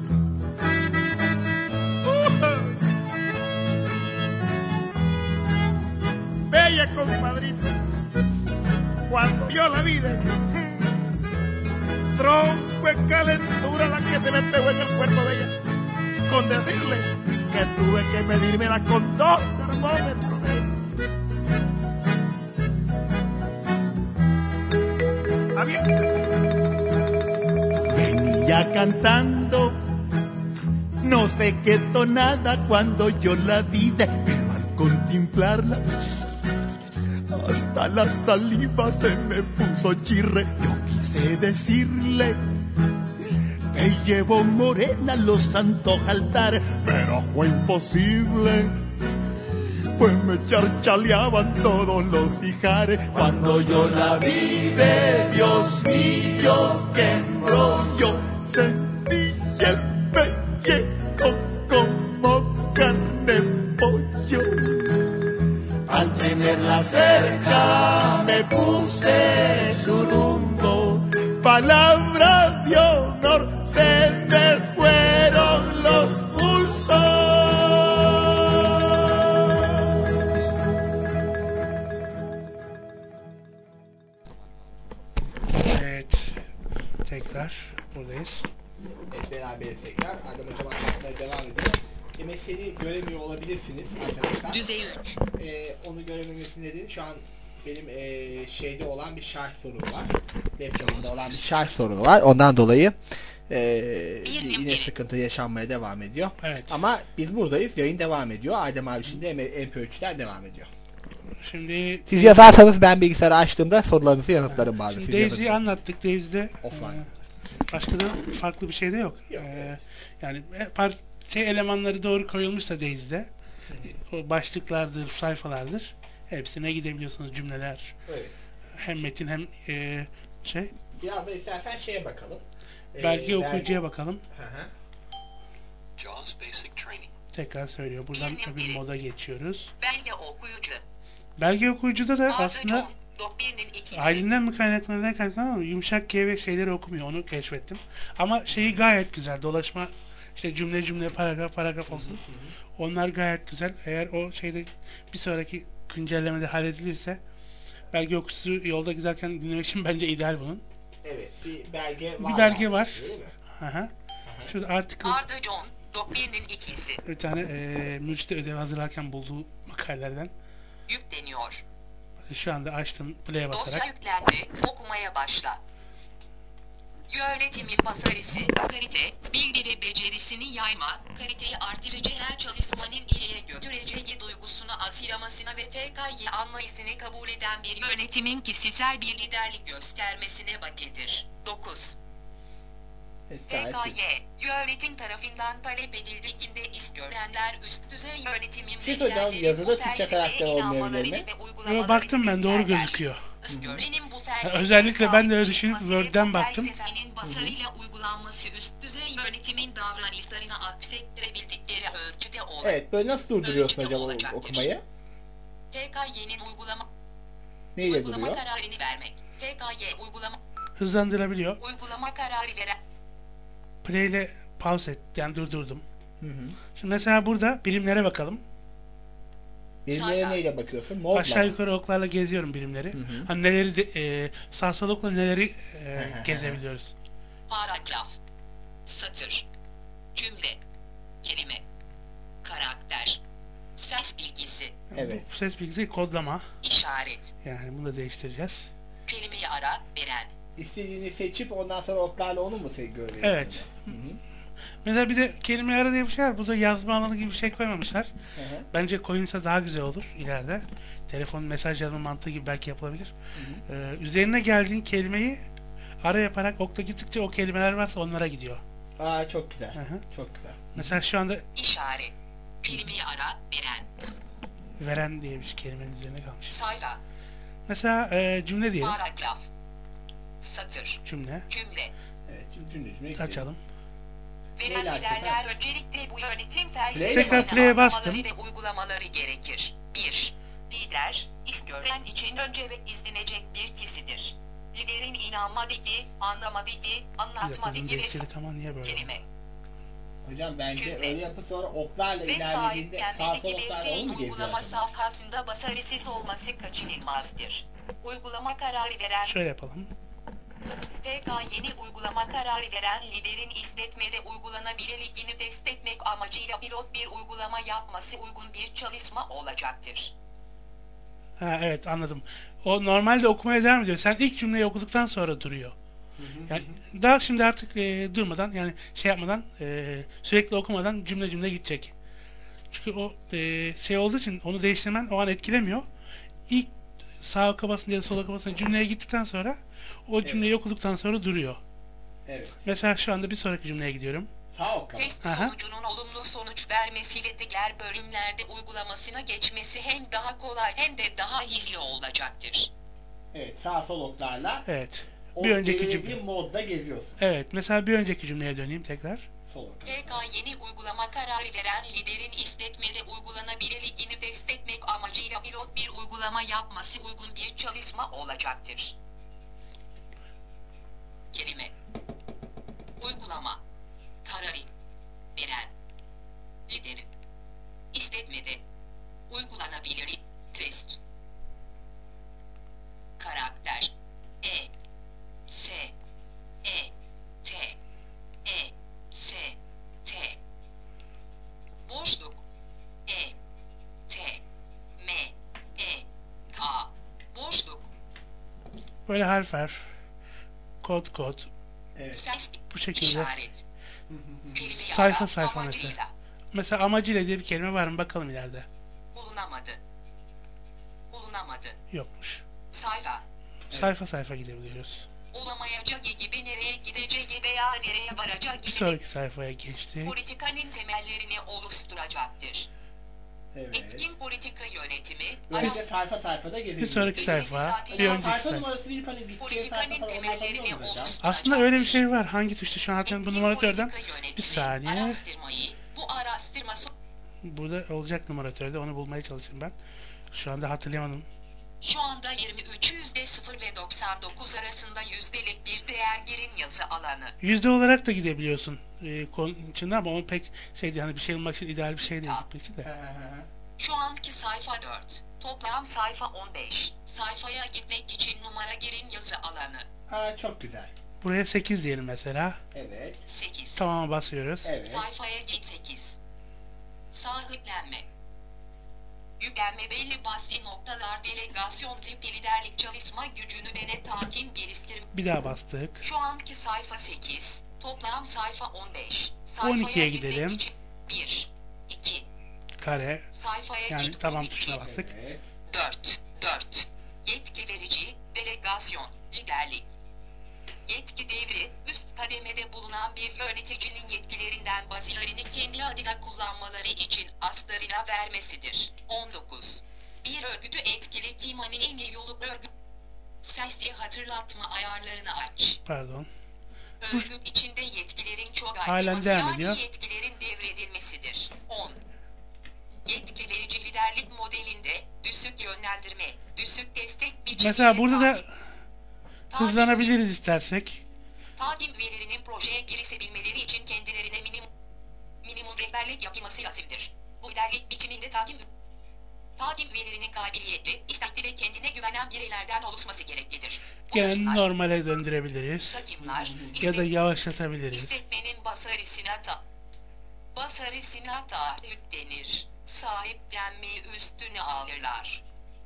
Bella compadrita, cuando yo la vi, tronco en calentura la que se me pegó en el cuerpo de ella, con decirle que tuve que medírmela con 2 termómetros. Venía cantando no sé qué tonada cuando yo la vi, pero al contemplarla hasta la saliva se me puso chirre. Yo quise decirle: te llevo morena a los santos altares, pero fue imposible, pues me charchaleaban todos los hijares. Cuando yo la vi, de Dios mío, qué embrollo, sentí el pellejo como carne de pollo. Al tenerla cerca me puse surumbo, palabra de honor, se me fueron los pulsos. Tekrar buradayız. Evet, beraberiz tekrar. Adem Hocam anlatmaya devam ediyor. MSN'i göremiyor olabilirsiniz arkadaşlar. Düzey 3. Onu görememesi nedeni şu an benim şeyde olan bir şarj sorunu var. Laptopumda olan bir şarj sorunu var. Ondan dolayı yine sıkıntı yaşanmaya devam ediyor. Evet. Ama biz buradayız. Yayın devam ediyor. Adem abi şimdi MP3'ten devam ediyor. Şimdi siz yazarsanız ben bilgisayarı açtığımda sorularınızı yanıtlarım bazı. Şimdi Daisy'yi anlattık. Daisy'de offline. Başka da farklı bir şey de yok. Evet. Yani elemanları doğru koyulmuşsa Daisy'de o başlıklardır, sayfalardır. Hepsine gidebiliyorsunuz, cümleler. Evet. Hem metin hem şey. Biraz da istersen şeye bakalım. Belge okuyucuya bakalım. JAWS Basic Training. Tekrar söylüyor. Buradan bir moda geçiyoruz. Belge okuyucu. Belge okuyucuda da aslında halinden mi kaynaklanıyor ama yumuşak G ve şeyleri okumuyor. Onu keşfettim. Ama şeyi gayet güzel. Dolaşma, işte cümle paragraf olsun. Onlar gayet güzel. Eğer o şeyde bir sonraki güncellemede halledilirse belge okuyucusu yolda giderken dinlemek için bence ideal bunun. Evet. Bir belge var. Bir belge var. Değil mi? Aha. Şurada article. Arda John, Dokbir'in ikisi. Bir tane mürşide ödev hazırlarken bulduğu makalelerden. Yükleniyor. Şu anda açtım play'e basarak. Dosya yüklendi. Okumaya başla. Yönetimin başarısı, kalite, bildiri becerisini yayma, kaliteyi artırıcı her çalışmanın iyiye götüreceği duygusunu asilamasına ve TK'yi anlayışını kabul eden bir yönetimin kişisel bir liderlik göstermesine bağlıdır. 9. TKY, yönetim tarafından talep edildiğinde iş görenler üst düzey yönetimin Siz hocam yazıda Türkçe karakter olmayabilir mi? Baktım ben, doğru gözüküyor. Özellikle ben de öyle düşünüp Word'den baktım. Başarıyla uygulanması üst düzey yönetimin davranışlarını aksettirebildikleri ölçüde olur. Evet, böyle nasıl durduruyorsun hocam okumayı? TKY'nin uygulama duruyor? kararını vermek. TKY uygulama hızlandırabiliyor. Uygulama kararı veren Play ile pause et, yani durdurdum. Şimdi mesela burada birimlere bakalım. Birimlere neyle bakıyorsun? Modla. Aşağı yukarı oklarla geziyorum birimleri. Hani neleri sağ sol okla neleri gezebiliyoruz. Paragraf, satır, cümle, kelime, karakter, ses bilgisi. Evet. Bu ses bilgisi kodlama. İşaret. Yani bunu da değiştireceğiz. Kelimeyi ara, veren. İstediğini seçip ondan sonra oklarla onu mu görüyorsun? Evet. Mesela bir de kelime ara diye bir şey var. Burada yazma alanı gibi bir şey koymamışlar. Bence koyulsa daha güzel olur ileride. telefon mesaj yazma mantığı gibi belki yapılabilir. Üzerine geldiğin kelimeyi ara yaparak okta gittikçe o kelimeler varsa onlara gidiyor. Aa çok güzel. Çok güzel. Mesela şu anda İşaret. Kelimeyi ara, veren. veren diye bir kelimenin üzerine kalmış. Sayfa. Mesela cümle diyelim. Paragraf. Satır. Cümle. Cümle. Evet, cümle Açalım. Veren liderler öncelikle bu yönetim Tekrar felsefesini play'e bastım. anlamaları ve uygulamaları gerekir. 1. Lider, iş gören için önce ve izlenecek bir kişidir. Liderin inanmadığı, anlamadığı, anlatmadığı ve tamam, niye böyle? kelime. Hocam bence Cümle. öyle yapıp sonra oklarla Ve ilerlediğinde sağ sol sahiplenmedeki oklarla belirseyin onu mu geziyor uygulama acaba? safhasında başarısız olması kaçınılmazdır. Uygulama kararı veren Şöyle yapalım. TK yeni uygulama kararı veren liderin işletmede uygulanabilirliğini desteklemek amacıyla pilot bir uygulama yapması uygun bir çalışma olacaktır. Ha, evet, anladım. O normalde okumaya devam ediyor. Sen ilk cümleyi okuduktan sonra duruyor. Yani daha şimdi artık durmadan, yani şey yapmadan, sürekli okumadan cümle gidecek. Çünkü o şey olduğu için onu değiştirmen o an etkilemiyor. İlk sağ oka basınca ya da sol oka basınca cümleye gittikten sonra o cümleyi okuduktan sonra duruyor. Evet. Mesela şu anda bir sonraki cümleye gidiyorum. Sağ oka. Test sonucunun olumlu sonuç vermesi ve diğer bölümlerde uygulamasına geçmesi hem daha kolay hem de daha hızlı olacaktır. Evet, sağ sol oklarla Evet. o Bir önceki belirlediğin cümle. modda geziyorsun. Evet. Mesela bir önceki cümleye döneyim tekrar. Sol oka. TK yeni uygulama kararı veren liderin işletmede uygulanabilirliğini desteklemek amacıyla pilot bir uygulama yapması uygun bir çalışma olacaktır. Kelime. Uygulama. Kararı veren liderin işletmede uygulanabilir test. Karakter. S T boşluk T M K boşluk Böyle harf kod ses bu şekilde işaret kelimeyi sayfa ara, sayfa amacıyla mesela. Mesela amacıyla diye bir kelime var mı bakalım ileride. bulunamadı Yokmuş. sayfa Sayfa gidebiliyoruz. olamayacağı gibi nereye gideceği veya nereye varacağı Bir gibi sonraki sayfaya geçtik. politikanın temellerini oluşturacaktır. Evet. Etkin politika yönetimi, Böylece sayfada Bir gezebiliyorsun. sonraki sayfa, bir Ama önceki sayfa sayfa. numarası verip hani gideceği sayfa politikanın falan temellerini anlatabiliyor muyuz hocam? Aslında öyle bir şey var. Hangi tuşta şu an hatırlamıyorum bu numaratörden. Bir saniye. araştırmayı, bu araştırma Burada olacak numaratörde, onu bulmaya çalışayım ben. Şu anda hatırlayamadım. şu anda 23 %0 ve 99 arasında yüzdelik bir değer girin yazı alanı. Yüzde olarak da gidebiliyorsun konunun içinde ama o pek şey değil, hani bir şey bulmak için ideal bir şey değil gitmek için de. Şu anki sayfa 4. Toplam sayfa 15. Sayfaya gitmek için numara girin yazı alanı. Aa, çok güzel. Buraya 8 diyelim mesela. Evet. 8. Tamama basıyoruz. Evet. Sayfaya git 8. Sahiplenme. Yüklenme belli basti noktalar delegasyon tipi liderlik çalışma gücünü denet hakim geliştirme. Bir daha bastık. Şu anki sayfa 8. Toplam sayfa 15. 12'ye gidelim. 1, 2. Kare. Sayfaya Yani git tamam 12. tuşuna bastık. 4. Yetki verici, delegasyon, liderlik. Yetki devri, üst kademede bulunan bir yöneticinin yetkilerinden bazılarını kendi adına kullanmaları için aslarına vermesidir. 19. Bir örgütü etkili kılmanın en iyi yolu örgüt. Sesli hatırlatma ayarlarını aç. Pardon. Örgüt içinde yetkilerin çok Halen artması devam yani ediyor. yetkilerin devredilmesidir. 10. Yetki verici liderlik modelinde düşük yönlendirme, düşük destek biçimiyle Mesela burada da hızlanabiliriz istersek. takip üyelerinin projeye girişebilmeleri için kendilerine minimum rehberlik yapılması lazımdır. Bu liderlik biçiminde takip üyelerinin kabiliyetli, istekli ve kendine güvenen bireylerden oluşması gereklidir. Gene normale döndürebiliriz. Takimler, Ya da yavaşlatabiliriz. İşletmenin başarısına taahhüt denir. Sahiplenmeyi üstüne alırlar.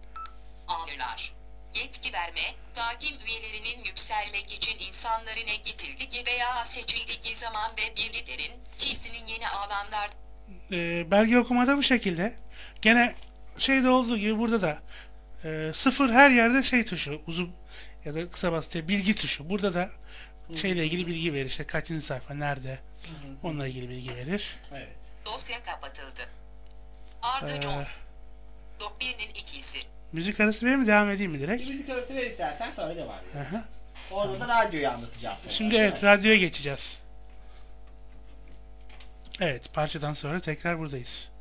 Yetki verme, takip üyelerinin yükselmek için insanların ekitildiği veya seçildiği zaman ve bir liderin kişinin yeni alanlar Belge okumada bu şekilde. Gene şeyde olduğu gibi burada da 0 her yerde şey tuşu, uzun ya da kısa basınca bilgi tuşu. Burada da şeyle ilgili bilgi verir. İşte kaçıncı sayfa, nerede? Onunla ilgili bilgi verir. Evet. Dosya kapatıldı. Ardı John. 1'nin ikisi. Müzik arası verir mi? Devam edeyim mi direkt? Bir müzik arası ver istersen sonra devam edelim. Aha. Orada da radyoyu anlatacağız sonra. Şimdi evet, radyoya geçeceğiz. Evet, parçadan sonra tekrar buradayız.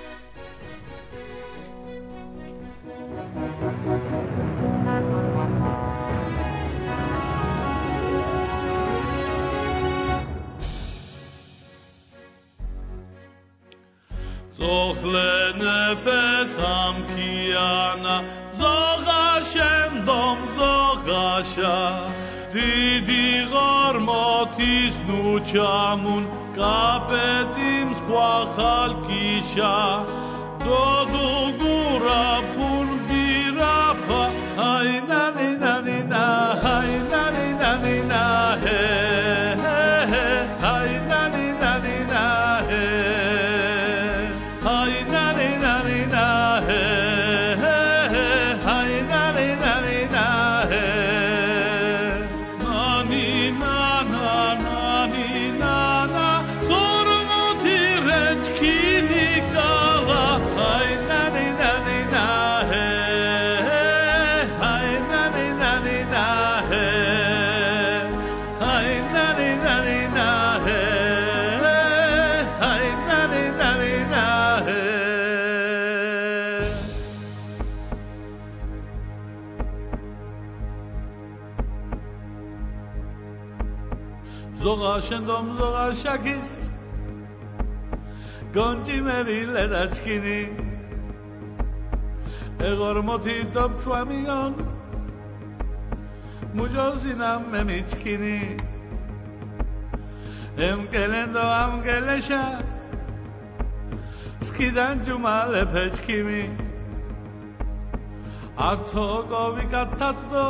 Zohle nefes ham kiana Zogashem dom zogasha Didi garmatis nuchamun Kapetim squachal kisha Dodu gura pul girapa Hay na ni na ni na Hay na ni na ni na He he he Hay na ni na ni na He Hay na ni na ni na He he he Hay na ni na ni na He Na ni na na na ni na na Durmuti reçkini kala Hay na ni na ni na He Hay na ni na ni na He Hay na ni na ni na He Hay na ni na ni na He Zoga shendom zoga shakis Gonti mevile daçkini Egor moti top çuamiyon Mujozinam memiçkini Em gelendo am geleşa Skidan cumale peçkimi Arto govi katatdo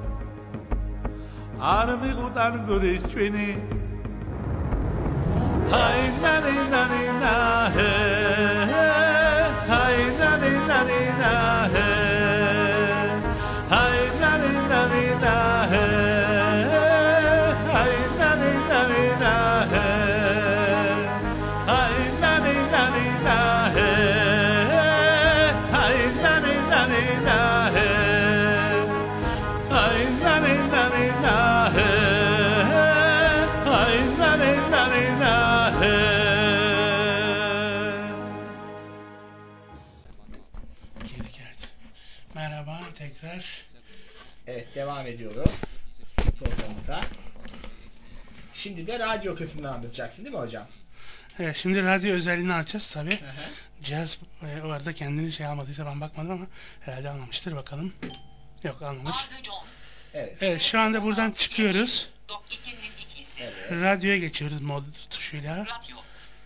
Armi gutan guris çvini Hay na ni na ni na he Hay na ni na ni na he Hay na ni na ni na he Hay na ni na ni na he Hay na ni na ni na he Hay na ni na ni na he Hay na ni na ni na he Hay na ni na ni na he Geri geldi. Merhaba tekrar. Evet, devam ediyoruz programımıza. Şimdi de radyo kısmını anlatacaksın değil mi hocam? Evet, şimdi radyo özelliğini açacağız tabi. Cihaz o arada kendini şey almadıysa ben bakmadım ama herhalde almamıştır, bakalım. Yok, almamış. Evet. Evet, şu anda buradan çıkıyoruz. 2'nin ikisi. Evet. Radyoya geçiyoruz mod tuşuyla. Radyo.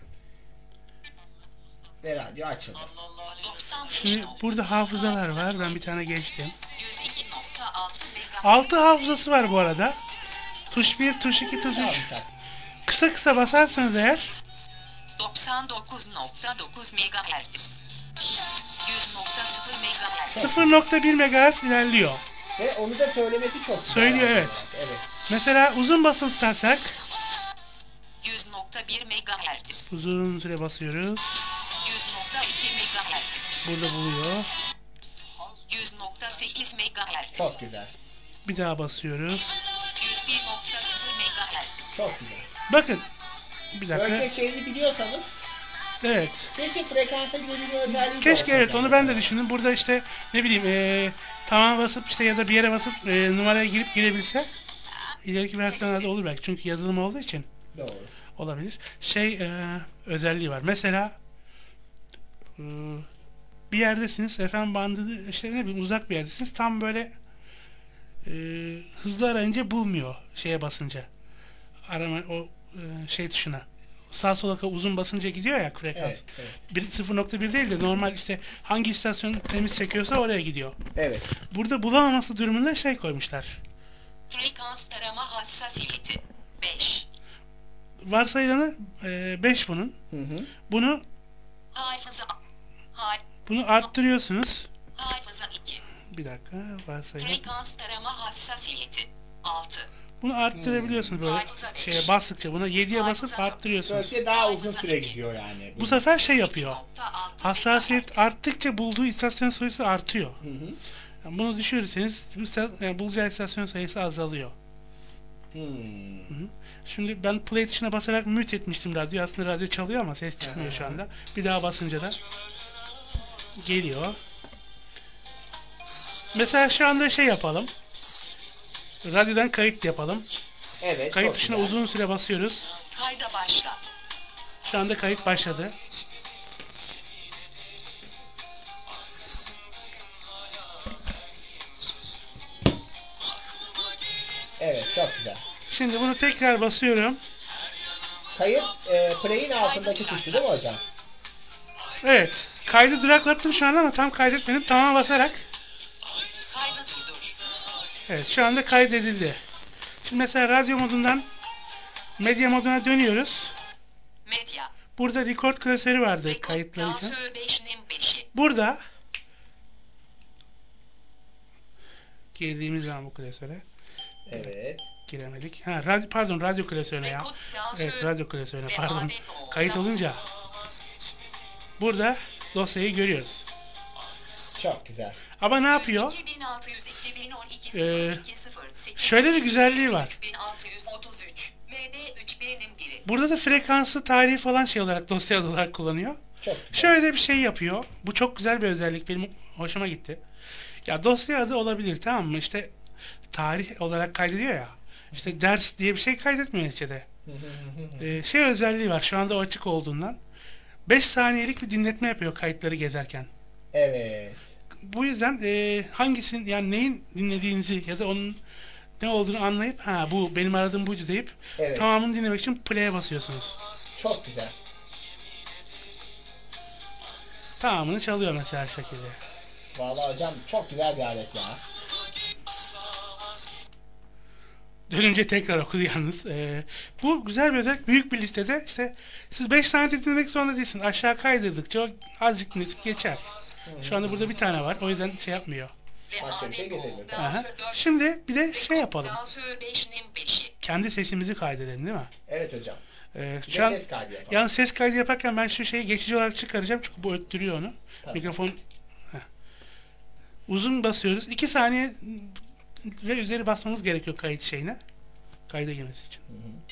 Ve radyo açıldı. 95. Şimdi burada hafızalar var. Ben bir tane geçtim. 102.6 6 hafızası var bu arada. Tuş 1, tuş 2, tuş 3. Kısa kısa basarsanız eğer 99.9 MHz 100.0 MHz 0.1 MHz ilerliyor. Ve onu da söylemesi çok güzel. Söylüyor, evet. Evet. Mesela uzun basılı tutarsak 100.1 MHz uzun süre basıyoruz. 100.2 MHz Burada buluyor. 100.8 MHz Çok güzel. Bir daha basıyoruz. 101.0 MHz Çok güzel. Bakın. Bir dakika. Bölge şeyini biliyorsanız Evet. keşke frekansa gidebilme özelliği de Keşke, olsa evet, yani. onu ben de düşündüm. Burada işte ne bileyim tamam basıp işte ya da bir yere basıp numaraya girip girebilse ileriki versiyonlarda olur belki. Çünkü yazılım olduğu için. Doğru. Olabilir. Özelliği var. Mesela bir yerdesiniz, FM bandı işte ne bileyim uzak bir yerdesiniz. Tam böyle hızlı arayınca bulmuyor şeye basınca. Arama o şey tuşuna. Sağ sola uzun basınca gidiyor ya frekans. Evet, evet. 0.1 değil de normal işte hangi istasyon temiz çekiyorsa oraya gidiyor. Evet. Burada bulamaması durumunda şey koymuşlar. Frekans arama hassasiyeti 5 Varsayılanı 5 bunun. Bunu hafıza bunu arttırıyorsunuz. hafıza 2 Bir dakika. Varsayalım. Frekans tarama hassasiyeti 6. Bunu arttırabiliyorsunuz böyle şeye bastıkça. Buna 7'ye basıp arttırıyorsunuz. Böylece daha uzun süre gidiyor yani. Bu sefer şey yapıyor. Hassasiyet arttıkça bulduğu istasyon sayısı artıyor. Yani bunu düşürürseniz yani bulacağı istasyon sayısı azalıyor. Şimdi ben play tuşuna basarak mute etmiştim radyoyu. Aslında radyo çalıyor ama ses çıkmıyor şu anda. Bir daha basınca da geliyor. Mesela şu anda şey yapalım. Radyodan kayıt yapalım. Evet. Kayıt tuşuna uzun süre basıyoruz. Kayda başla. Şu anda kayıt başladı. Evet, çok güzel. Şimdi bunu tekrar basıyorum. Kayıt play'in altındaki tuşu değil mi hocam? Evet. Kaydı duraklattım şu anda ama tam kaydetmedim. Tamam basarak. Kaydı durdur. Evet, şu anda kaydedildi. Şimdi mesela radyo modundan medya moduna dönüyoruz. Medya. Burada record klasörü vardı kayıtları için. Burada girdiğimiz zaman bu klasöre. Evet. Giremedik. Ha, radyo klasörüne ya. Evet, radyo klasörüne pardon. Kayıt olunca burada dosyayı görüyoruz. Çok güzel. Ama ne yapıyor? Şöyle bir güzelliği var. Burada da frekansı tarihi falan şey olarak dosya olarak kullanıyor. Şöyle bir şey yapıyor. Bu çok güzel bir özellik. Benim hoşuma gitti. Ya dosya adı olabilir, tamam mı? İşte tarih olarak kaydediyor ya. İşte ders diye bir şey kaydetmiyor neticede. Şey özelliği var. Şu anda o açık olduğundan. 5 saniyelik bir dinletme yapıyor kayıtları gezerken. Evet. Bu yüzden hangisinin yani neyin dinlediğinizi ya da onun ne olduğunu anlayıp ha bu benim aradığım buydu deyip tamamını dinlemek için play'e basıyorsunuz. Çok güzel. Tamamını çalıyor mesela şekilde. Vallahi hocam çok güzel bir alet ya. Dönünce tekrar okudu yalnız. Bu güzel bir özellik. Büyük bir listede işte siz 5 tane dinlemek zorunda değilsiniz. Aşağı kaydırdıkça o azıcık dinletip geçer. Şu anda burada bir tane var. O yüzden şey yapmıyor. Başka bir şey getirmiyor. Şimdi bir de şey yapalım. Kendi sesimizi kaydedelim değil mi? Evet hocam. Şu an, ses kaydı yapalım. yani ses kaydı yaparken ben şu şeyi geçici olarak çıkaracağım çünkü bu öttürüyor onu. Tabii. Mikrofon uzun basıyoruz. 2 saniye ve üzeri basmamız gerekiyor kayıt şeyine. Kayda girmesi için.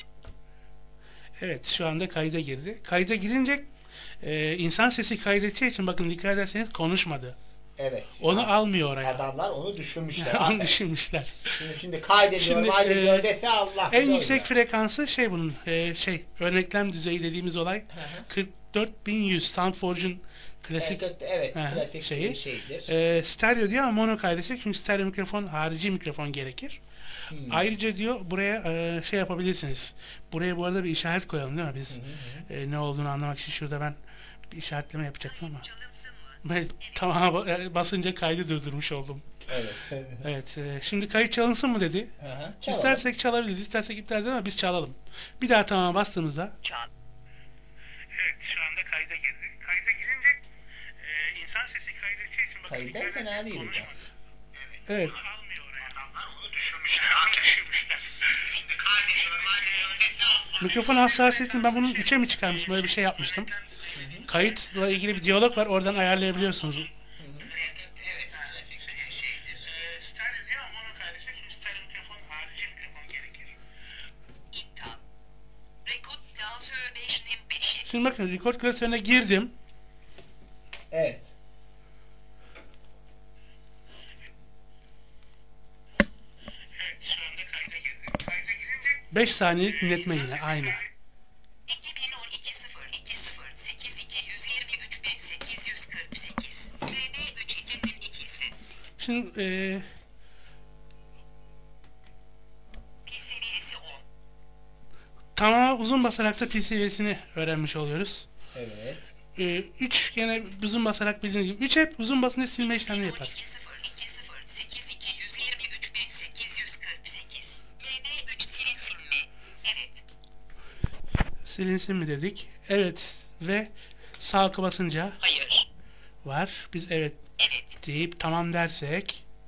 Evet, şu anda kayda girdi. Kayda girince insan sesi kaydedeceği için bakın dikkat ederseniz konuşmadı. Evet. Onu almıyor oraya. Adamlar onu düşünmüşler. Onu düşünmüşler. Şimdi kaydediyor, kaydediyor dese Allah. En yüksek frekansı şey bunun örneklem düzeyi dediğimiz olay 44100 Soundforge'un klasik klasik şeyi. şeydir. Stereo diyor ama mono kaydedecek çünkü stereo mikrofon harici mikrofon gerekir. Ayrıca diyor buraya şey yapabilirsiniz. Buraya bu arada bir işaret koyalım değil mi biz? Ne olduğunu anlamak için şurada ben bir işaretleme yapacaktım ama. Tamam basınca kaydı durdurmuş oldum. Evet. Şimdi kayıt çalınsın mı dedi. İstersek çalabiliriz, istersek iptal edelim ama biz çalalım. Bir daha tamam bastığımızda. Evet, şu anda kayda girdi. Kayda girince insan sesi kaydedeceği için bakın. Kayıtlar fena değil hocam. Evet. Mikrofon hassasiyetini ben bunun 3'e mi çıkarmıştım? Böyle bir şey yapmıştım. Kayıtla ilgili bir diyalog var. Oradan ayarlayabiliyorsunuz. Şimdi bakın record klasörüne girdim. Evet. Şu anda kayda girdim. Kayda girince 5 saniyelik dinletme yine aynı. 2012-02-08-223-848 Şimdi pil seviyesi 10. tamam uzun basarak da pil seviyesini öğrenmiş oluyoruz. Evet. 3 gene uzun basarak bildiğiniz gibi. 3 hep uzun basınca silme işlemini yapar. Silinsin mi dedik? Evet. Ve sağ basınca hayır var. Biz evet deyip tamam dersek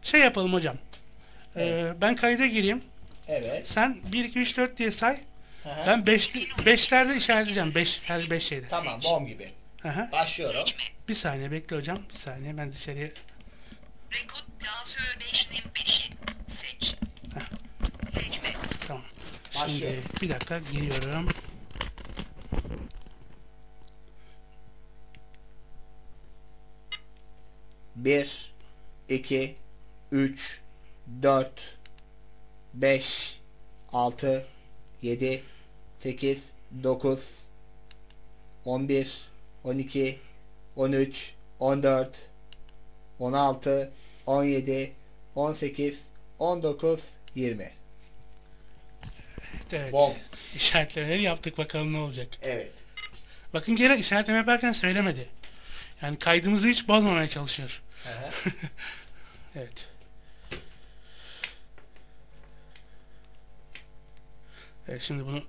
Şey yapalım hocam. Ben kayda gireyim. Evet. Sen 1, 2, 3, 4 diye say. Aha. Ben 5'lerde işaretleyeceğim. Her 5 şeyde. Tamam, bom gibi. Aha. Başlıyorum. Bir saniye bekle hocam. Bir saniye ben dışarıya... Rekord dansör 5'nin 5'i. Seç. Seçme. Tamam. Başlıyorum. Şimdi bir dakika giriyorum. Bir, 2, 3, 4, 5, 6, 7, 8, 9, 11, 12, 13, 14, 16, 17, 18, 19, 20. Evet. Bom. İşaretlemeleri yaptık, bakalım ne olacak. Evet. Bakın gene işaretleme yaparken söylemedi. Yani kaydımızı hiç bozmamaya çalışıyor. Aha. Evet. Evet, şimdi bunu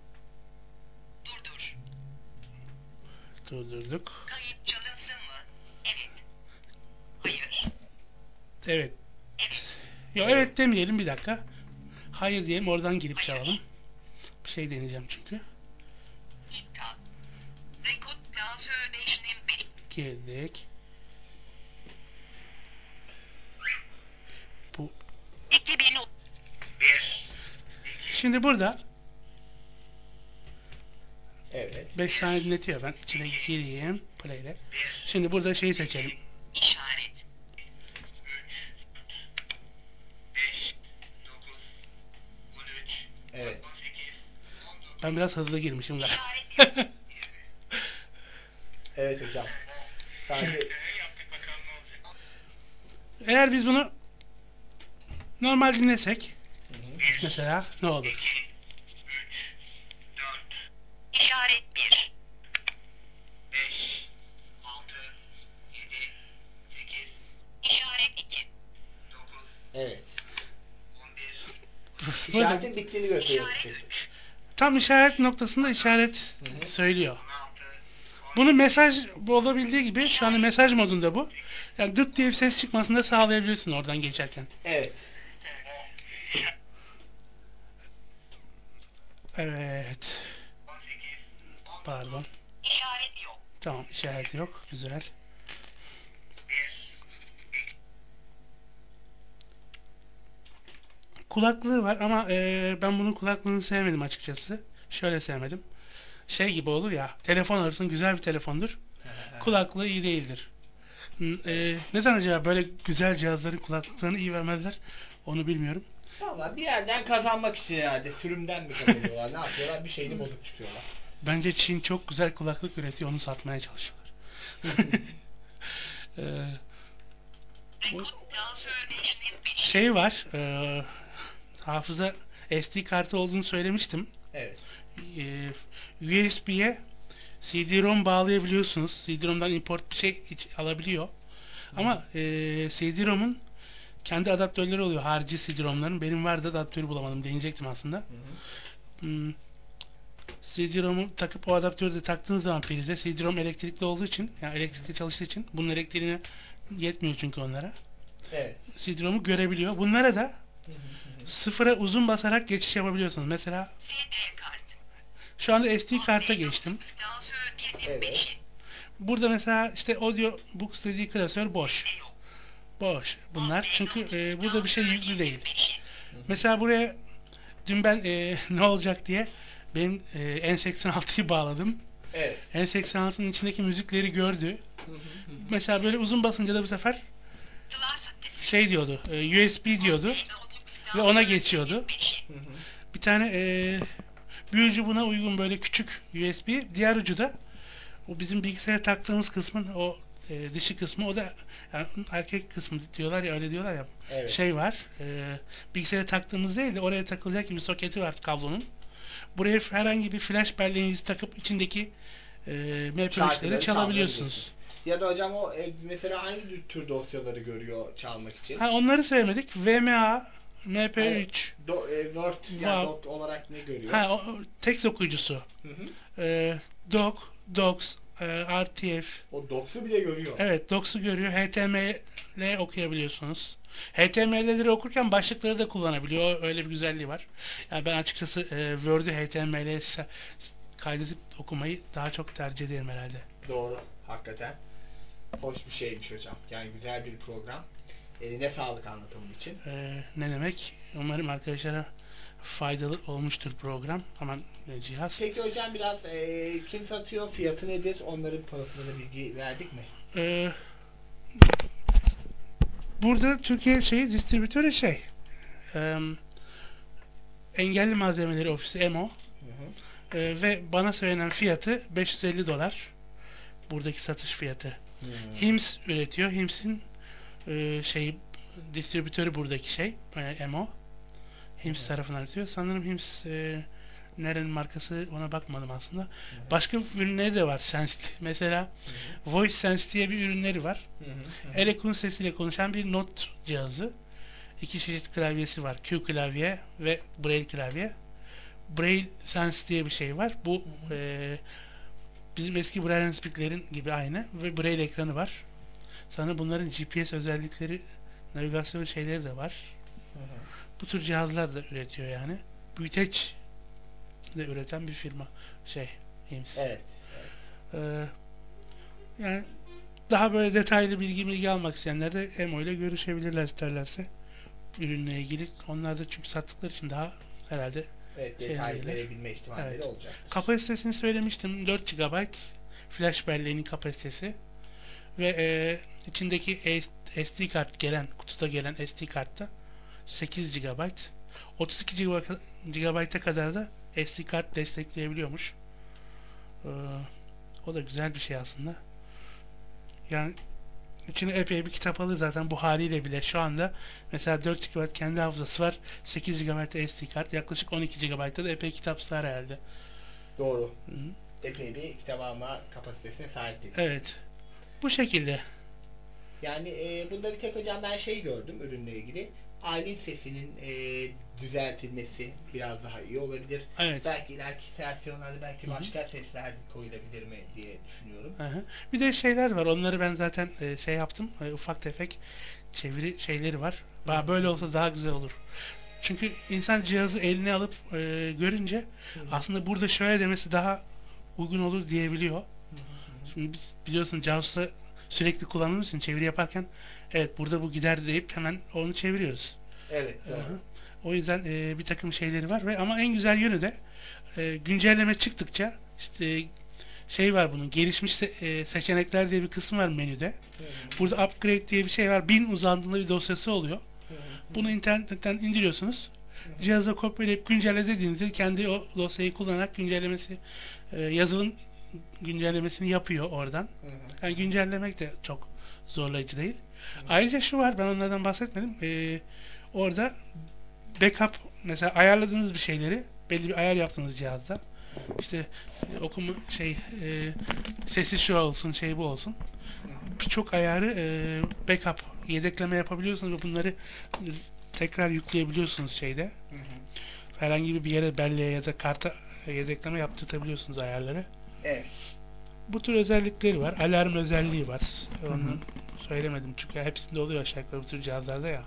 durdurduk. Kayıt çalınsın mı? Evet. Hayır. Evet. Yok, evet demeyelim, bir dakika. Hayır diyelim, oradan girip çalalım. Bir şey deneyeceğim çünkü. İptal. Rekord dansör 5'nin 5'i. Girdik. Bu. 2010. Şimdi burada Evet. 5 saniye dinletiyor, ben içine gireyim play ile. Şimdi burada şeyi seçelim. İşaret. Evet. Ben biraz hızlı girmişim galiba. Evet hocam. Sanki... Eğer biz bunu normal dinlesek mesela ne olur? İşaret 1. İşaret 2. Evet. İşaretin bittiğini gösteriyor. Tam işaret noktasında işaret söylüyor. Bunu mesaj olabildiği gibi şu an mesaj modunda bu. Yani dıt diye bir ses çıkmasını da sağlayabilirsin oradan geçerken. Evet. Evet. Pardon. İşaret yok. Tamam, işaret yok. Güzel. Kulaklığı var ama ben bunun kulaklığını sevmedim açıkçası. Şöyle sevmedim. Şey gibi olur ya, telefon alırsın, güzel bir telefondur. Kulaklığı iyi değildir. Neden acaba böyle güzel cihazların kulaklıklarını iyi vermezler? Onu bilmiyorum. Valla bir yerden kazanmak için herhalde. Sürümden mi kazanıyorlar? Ne yapıyorlar? Bir şeyini bozup çıkıyorlar. Bence Çin çok güzel kulaklık üretiyor. Onu satmaya çalışıyorlar. Şey var. Hafıza SD kartı olduğunu söylemiştim. Evet. USB'ye CD-ROM bağlayabiliyorsunuz. CD-ROM'dan import bir şey alabiliyor. Ama CD-ROM'un kendi adaptörleri oluyor. Harici CD-ROM'ların. Benim vardı, adaptörü bulamadım. Deneyecektim aslında. CD-ROM'u takıp o adaptörü de taktığınız zaman prize, CD-ROM elektrikli olduğu için, yani elektrikli çalıştığı için, bunun elektriğine yetmiyor çünkü onlara. Evet. CD-ROM'u görebiliyor. Bunlara da sıfıra uzun basarak geçiş yapabiliyorsunuz. Mesela şu anda SD karta geçtim. Evet. Burada mesela işte Audio Books dediği klasör boş. Boş bunlar. Çünkü burada bir şey yüklü değil. Mesela buraya dün ben ne olacak diye benim N86'yı bağladım. Evet. N86'nın içindeki müzikleri gördü. Mesela böyle uzun basınca da bu sefer şey diyordu, USB diyordu ve ona geçiyordu. Bir tane bir ucu buna uygun böyle küçük USB, diğer ucu da o bizim bilgisayara taktığımız kısmın o dışı kısmı, o da yani erkek kısmı diyorlar ya, öyle diyorlar ya. Evet. Şey var, bilgisayara taktığımız değil de oraya takılacak bir soketi var kablonun. Buraya herhangi bir flash belleğinizi takıp içindeki MP3'leri çalabiliyorsunuz. Ya da hocam o mesela hangi tür dosyaları görüyor çalmak için? Ha, onları sevmedik. VMA, MP3, Yani, Word yani doc olarak ne görüyor? Ha, o text okuyucusu. Doc, Docs, RTF. O Docs'u bile görüyor. Evet, Docs'u görüyor. HTML okuyabiliyorsunuz. HTML'leri okurken başlıkları da kullanabiliyor. Öyle bir güzelliği var. Yani ben açıkçası Word'ü HTML'ye kaydedip okumayı daha çok tercih ederim herhalde. Doğru. Hakikaten. Hoş bir şeymiş hocam. Yani güzel bir program. Eline sağlık anlatımın için. Ne demek? Umarım arkadaşlara faydalı olmuştur program. Aman cihaz. Peki hocam biraz kim satıyor? Fiyatı nedir? Onların parasında da bilgi verdik mi? Burada Türkiye distribütörü Engelli Malzemeleri Ofisi EMO. Ve bana söylenen fiyatı $550. Buradaki satış fiyatı. HIMS üretiyor. HIMS'in distribütörü buradaki EMO. HIMS tarafından üretiyor. Sanırım HIMS nerenin markası ona bakmadım aslında. Başka ürünleri de var Sensit. Mesela Voice Sense diye bir ürünleri var. Elekun sesiyle konuşan bir not cihazı. 2 çeşit klavyesi var. Q klavye ve Braille klavye. Braille Sense diye bir şey var. Bu bizim eski Braille Speak'lerin gibi aynı ve Braille ekranı var. Sana bunların GPS özellikleri, navigasyon şeyleri de var. Bu tür cihazlar da üretiyor yani. Büyüteç de üreten bir firma HIMS. Evet. Yani daha böyle detaylı bilgi almak isteyenler de EMO ile görüşebilirler isterlerse. Ürünle ilgili. Onlar da çünkü sattıkları için daha herhalde detay verebilme ihtimalleri olacak. Kapasitesini söylemiştim. 4 GB flash belleğinin kapasitesi ve içindeki SD kart kutuda gelen SD kartta 8 GB 32 GB'a kadar da SD kart destekleyebiliyormuş. O da güzel bir şey aslında. Yani içine epey bir kitap alır zaten bu haliyle bile. Şu anda mesela 4 GB kendi hafızası var. 8 GB SD kart. Yaklaşık 12 GB'da da epey kitap sığar herhalde. Doğru. Epey bir kitap alma kapasitesine sahip değil. Evet. Bu şekilde. Yani bunda bir tek hocam ben gördüm ürünle ilgili. Aylin sesinin düzeltilmesi biraz daha iyi olabilir. Evet. Belki ileriki versiyonlarda belki başka sesler koyulabilir mi diye düşünüyorum. Bir de şeyler var. Onları ben zaten yaptım. Ufak tefek çeviri şeyleri var. Böyle olsa daha güzel olur. Çünkü insan cihazı eline alıp görünce aslında burada şöyle demesi daha uygun olur diyebiliyor. Şimdi biz biliyorsun JAWS'ı sürekli kullandığımız için çeviri yaparken evet burada bu gider deyip hemen onu çeviriyoruz. Evet. Doğru. O yüzden bir takım şeyleri var ama en güzel yönü de güncelleme çıktıkça var bunun gelişmiş seçenekler diye bir kısım var menüde. Burada upgrade diye bir şey var. 1000 uzandığında bir dosyası oluyor. Bunu internetten indiriyorsunuz. Cihaza kopyalayıp güncelle dediğinizde kendi o dosyayı kullanarak yazılım güncellemesini yapıyor oradan. Yani güncellemek de çok zorlayıcı değil. Ayrıca şu var, ben onlardan bahsetmedim. Orada backup, mesela ayarladığınız bir şeyleri, belli bir ayar yaptığınız cihazda, işte okuma sesi şu olsun, bu olsun. Birçok ayarı backup, yedekleme yapabiliyorsunuz ve bunları tekrar yükleyebiliyorsunuz herhangi bir yere, belleğe ya da karta yedekleme yaptırtabiliyorsunuz ayarları. Evet. Bu tür özellikleri var. Alarm özelliği var. Onu söylemedim çünkü hepsinde oluyor aşağı yukarı bu tür cihazlarda ya.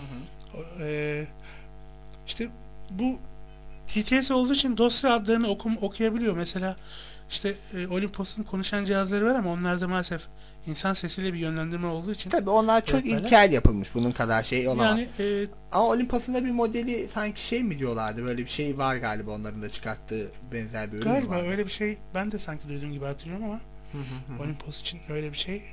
İşte bu TTS olduğu için dosya adlarını okuyabiliyor. Mesela Olympus'un konuşan cihazları var ama onlarda maalesef insan sesiyle bir yönlendirme olduğu için. Tabii onlar çok ilkel yapılmış. Bunun kadar olamaz. Yani, ama Olympus'un da bir modeli sanki mi diyorlardı. Böyle bir şey var galiba onların da çıkarttığı benzer bir ürün var. Galiba öyle bir şey ben de sanki duyduğum gibi hatırlıyorum ama Olympus için öyle bir şey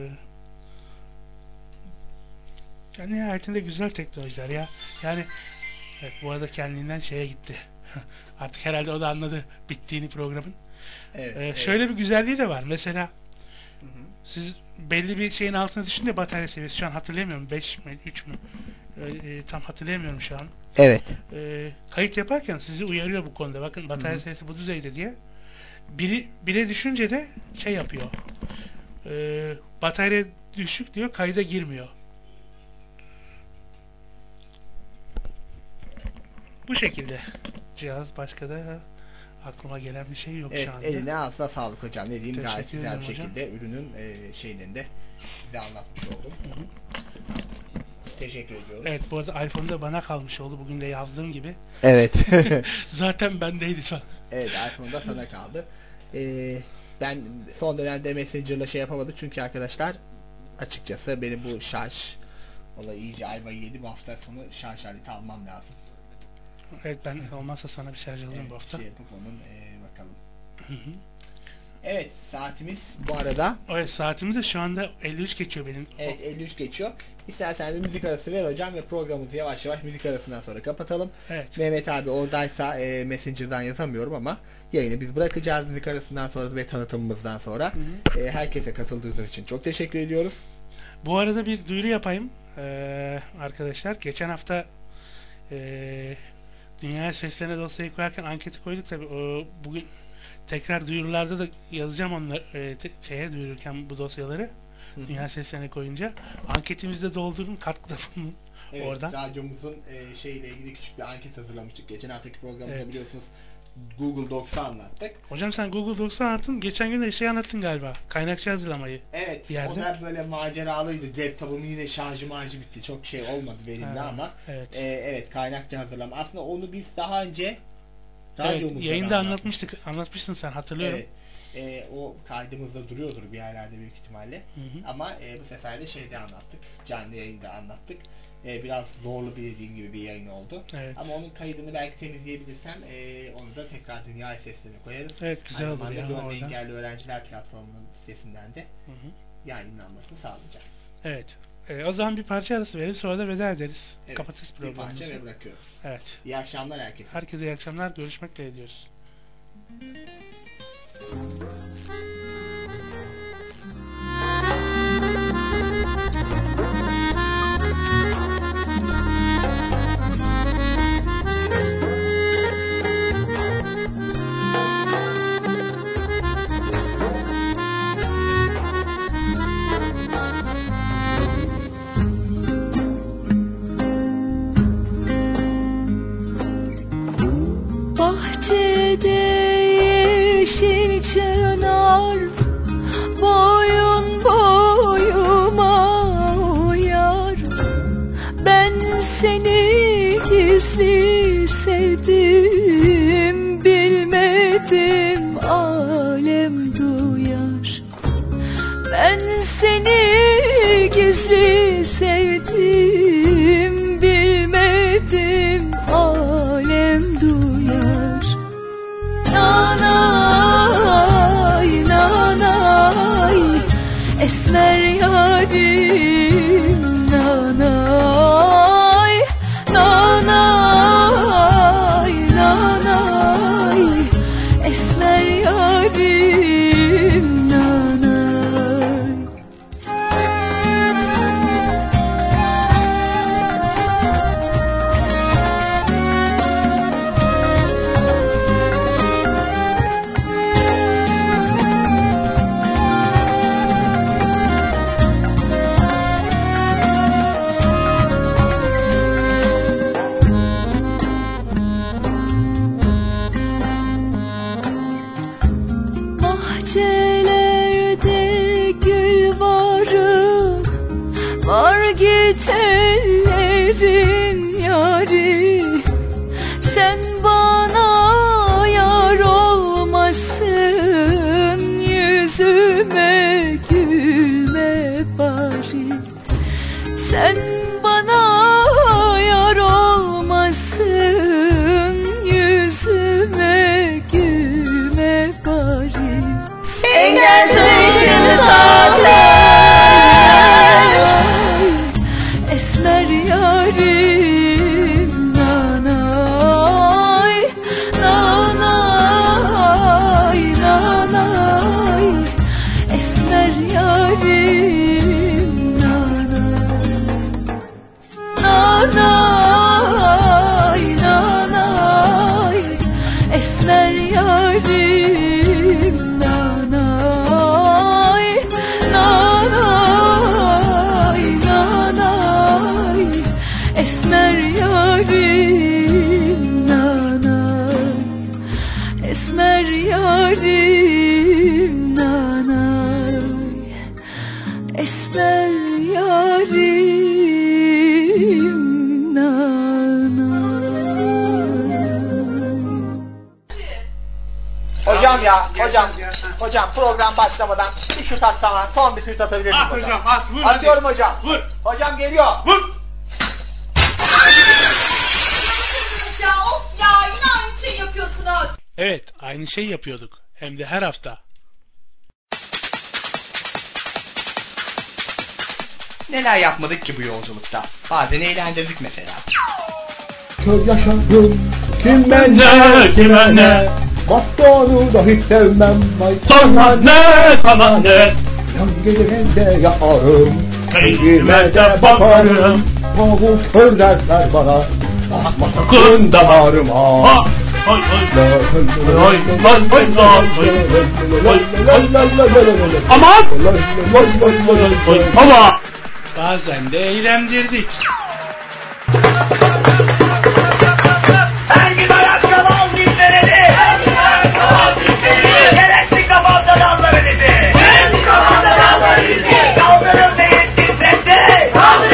yani nihayetinde güzel teknolojiler ya. Yani evet, bu arada kendiliğinden gitti. Artık herhalde o da anladı bittiğini programın. Evet, şöyle bir güzelliği de var. Mesela siz belli bir şeyin altına düşünce batarya seviyesi, şu an hatırlayamıyorum, 5 mi 3 mü tam hatırlayamıyorum şu an. Evet. Kayıt yaparken sizi uyarıyor bu konuda. Bakın batarya seviyesi bu düzeyde diye. Bire düşünce de yapıyor. Batarya düşük diyor, kayda girmiyor. Bu şekilde cihaz, başka da aklıma gelen bir şey yok şu anda. Eline ağzına sağlık hocam. Ne diyeyim, gayet Teşekkür güzel bir ederim şekilde ürünün şeyini de size anlatmış oldum. Teşekkür ediyoruz. Evet, bu arada iPhone'da bana kalmış oldu. Bugün de yazdığım gibi. Evet. Zaten bendeydi falan. Evet, iPhone'da sana kaldı. Ben son dönemde Messenger'la şey yapamadım çünkü arkadaşlar açıkçası benim bu şarj olayı iyice ayvayı yedi. Bu hafta sonu şarj aleti almam lazım. Evet, ben olmazsa sana bir şarj alayım bu hafta. Şey yapıp onun bakalım. Evet, saatimiz bu arada. Evet, saatimiz de şu anda 53 geçiyor benim. Evet, 53 geçiyor. İstersen bir müzik arası ver hocam ve programımızı yavaş yavaş müzik arasından sonra kapatalım. Evet. Mehmet abi oradaysa Messenger'dan yazamıyorum ama yayını biz bırakacağız müzik arasından sonra ve tanıtımımızdan sonra. Herkese katıldığınız için çok teşekkür ediyoruz. Bu arada bir duyuru yapayım arkadaşlar. Geçen hafta Dünyaya Seslerine dosyayı koyarken anketi koyduk tabi. Bugün tekrar duyurularda da yazacağım onları şeye duyururken bu dosyaları. Dünya Seslerine koyunca anketimizde doldurun, katkıda bulunun. Evet, oradan. radyomuzun şeyle ilgili küçük bir anket hazırlamıştık. Geçen haftaki programda biliyorsunuz Google Docs'u anlattık. Hocam sen Google Docs'u anlattın. Geçen gün de şey anlattın galiba. Kaynakça hazırlamayı. Evet. O da böyle maceralıydı. Laptopumun yine şarjı bitti. Çok şey olmadı verimli ama. Evet. Evet, kaynakça hazırlama. Aslında onu biz daha önce radyomuzda yayında anlatmıştın sen, hatırlıyorum. Evet. O kaydımızda duruyordur bir yerlerde büyük ihtimalle. Ama bu sefer de şeyde anlattık. Canlı yayında anlattık. Biraz zorlu bir dediğim gibi bir yayın oldu. Evet. Ama onun kaydını belki temizleyebilirsem onu da tekrar Dünya Seslerine koyarız. Evet, güzel olur. Aynı zamanda Görme Engelli Öğrenciler Platformu'nun sitesinden de yayınlanmasını sağlayacağız. Evet. O zaman bir parça arası verelim, sonra da veda ederiz. Evet, kapatırız programımızı. Bir parça ve bırakıyoruz. Evet. İyi akşamlar herkese. Herkese iyi akşamlar. Görüşmek dileğiyle ediyoruz. Bahçede yeşil çınar boyun boyuma uyar. Ben seni gizli sevdim, bilmedim alem duyar. Ben seni gizli sevdim, bilmedim alem duyar. Nanay, nanay, esmer yarim. Nanay, nanay, nanay, esmer yarim. Nanay. Bahçelerde gül varı, var git ellerin yari. Sen bana yar olmasın, yüzüme gülme bari. Sen bana yar olmasın, yüzüme gülme bari. Engel sayışını saatler, esmer yarim. ya. Hocam program başlamadan bir şut atsana. Son bir şut atabilir miyim hocam? Hocam at vur. Atıyorum hadi. hocam. Vur. Hocam geliyor. Vur. Ya of ya yine aynı şeyi yapıyorsunuz. Evet aynı şey yapıyorduk. Hem de her hafta. Neler yapmadık ki bu yolculukta? Bazen eğlendirdik mesela. Kör yaşarım kime ne Bastonu da hiç sevmem vay sana ne Yan gelir elde yaparım Keyfime de bakarım Tavuk kör derler bana Basma sakın damarıma Ama bazen de eğlendirdik. Ben gibi ayakkabı al dizlerini. Gerekli kafamda dalları dizi. Kaldırım değil titretti.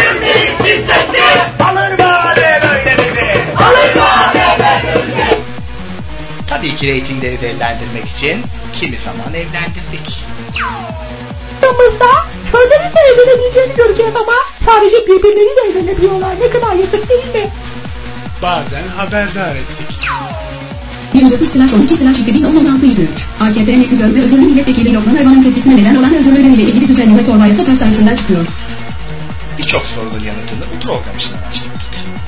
Alır bari böyle bizi. Tabii ki reytingleri değerlendirmek için kimi zaman evlendirdik. Aramızda körlerin de evlenebileceğini göreceğiz ama sadece birbirleriyle evlenebiliyorlar. Ne kadar yazık değil mi? Bazen haberdar ettik. 29/12/2016 AKP Nekülör ve özürlü milletvekili Lokman Ayvan'ın tepkisine neden olan özürleriyle ilgili düzenleme torba yasa tasarısından çıkıyor. Birçok sorunun yanıtını bu program için araştırdık.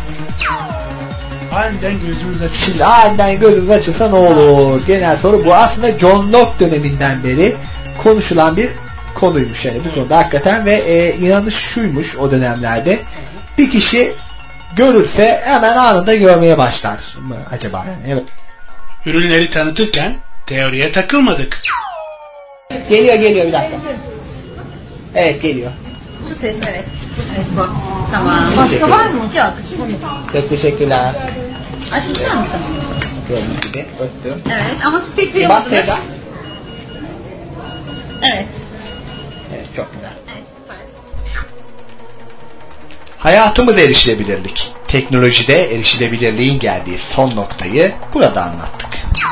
Aniden gözümüz açıldı. Şimdi aniden gözümüz açılsa ne olur? Genel soru bu. Aslında John Locke döneminden beri konuşulan bir konuymuş yani bu konuda hakikaten ve inanış şuymuş o dönemlerde. Bir kişi görürse hemen anında görmeye başlar mı acaba? Yani, evet. Ürünleri tanıtırken teoriye takılmadık. Geliyor bir dakika. Evet geliyor. Bu ses evet. Bu ses bu. Tamam. Başka var mı? Yok. Çok teşekkürler. Aşkım tutar mısın? Gördüğünüz gibi öptüm. Evet ama spektre Bas yapmadınız. Sevda. Evet. Evet çok güzel. Evet süper. Hayatımız erişilebilirlik. Teknolojide erişilebilirliğin geldiği son noktayı burada anlattık.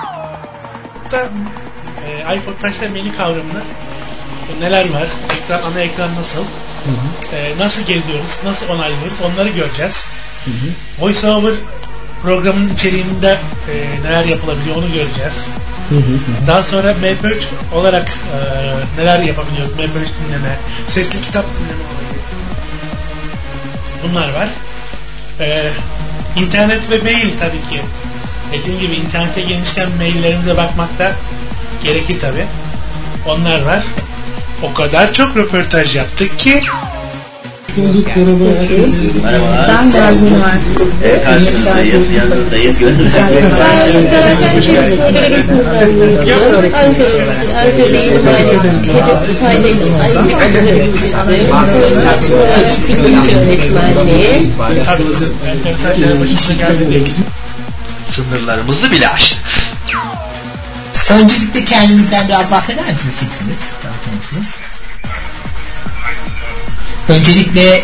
iPod Touch'ta menü kavramını neler var? Ana ekran nasıl? Nasıl geziyoruz? Nasıl onaylıyoruz? Onları göreceğiz. VoiceOver programın içeriğinde neler yapılabiliyor onu göreceğiz. Daha sonra MP3 olarak neler yapabiliyoruz? MP3 dinleme, sesli kitap dinleme olayı. Bunlar var. İnternet ve mail tabii ki. Dediğim gibi internete girmişken maillerimize bakmak da gerekir tabii. Onlar var. O kadar çok röportaj yaptık ki Ben Gazi Üniversitesi'nde Karşınızda yanınızdayız. Sınırlarımızı bile aştık. Öncelikle kendinizden biraz bahseder misiniz? Kimsiniz? Çalışır. Öncelikle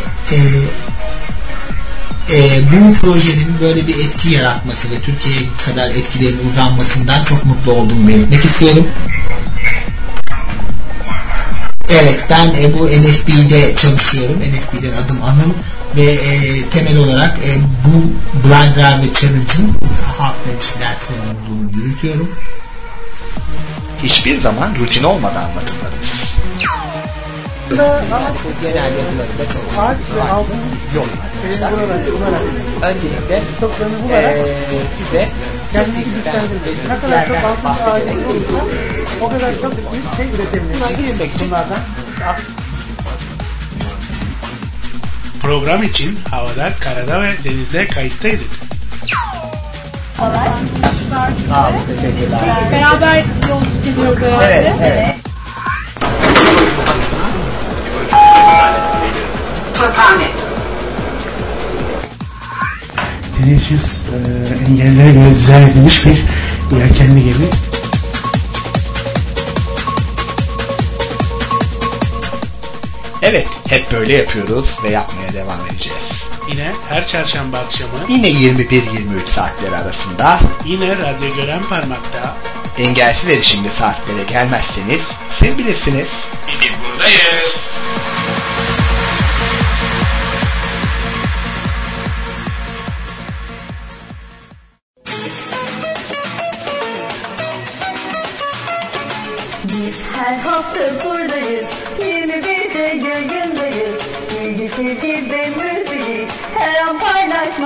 bu projenin böyle bir etki yaratması ve Türkiye'ye kadar etkilerin uzanmasından çok mutlu olduğumu belirtmek istiyorum. Evet, ben bu NFB'de çalışıyorum. NFB'den adım Anıl ve temel olarak bu Blind Driver Challenge'ın halkla ilişkiler sorumluluğunu yürütüyorum. Hiçbir zaman rutin olmadan anlatımlarımız. Yani bu genel yapılarında çok farklı yol arkadaşlar. Öncelikle size ne kadar çok altın ağacı olursa o kadar çok şey üretebiliriz. Buna girmek için program için havada, karada ve denizde kayıttaydık. Sağ olun, teşekkürler. Beraber yolculuk ediyoruz herhalde. Evet. Teneşüs engellere göre dizayn edilmiş bir yelkenli gemi. Evet, hep böyle yapıyoruz ve yapmaya devam edeceğiz. Yine her çarşamba akşamı Yine 21-23 saatleri arasında yine Radyo Gören Parmak'ta Engelsiz erişimli saatlere gelmezseniz siz bilirsiniz. Biz buradayız. Biz her hafta buradayız, 21'de yayındayız. Bilgi, sevgi ve müziği her an paylaşmak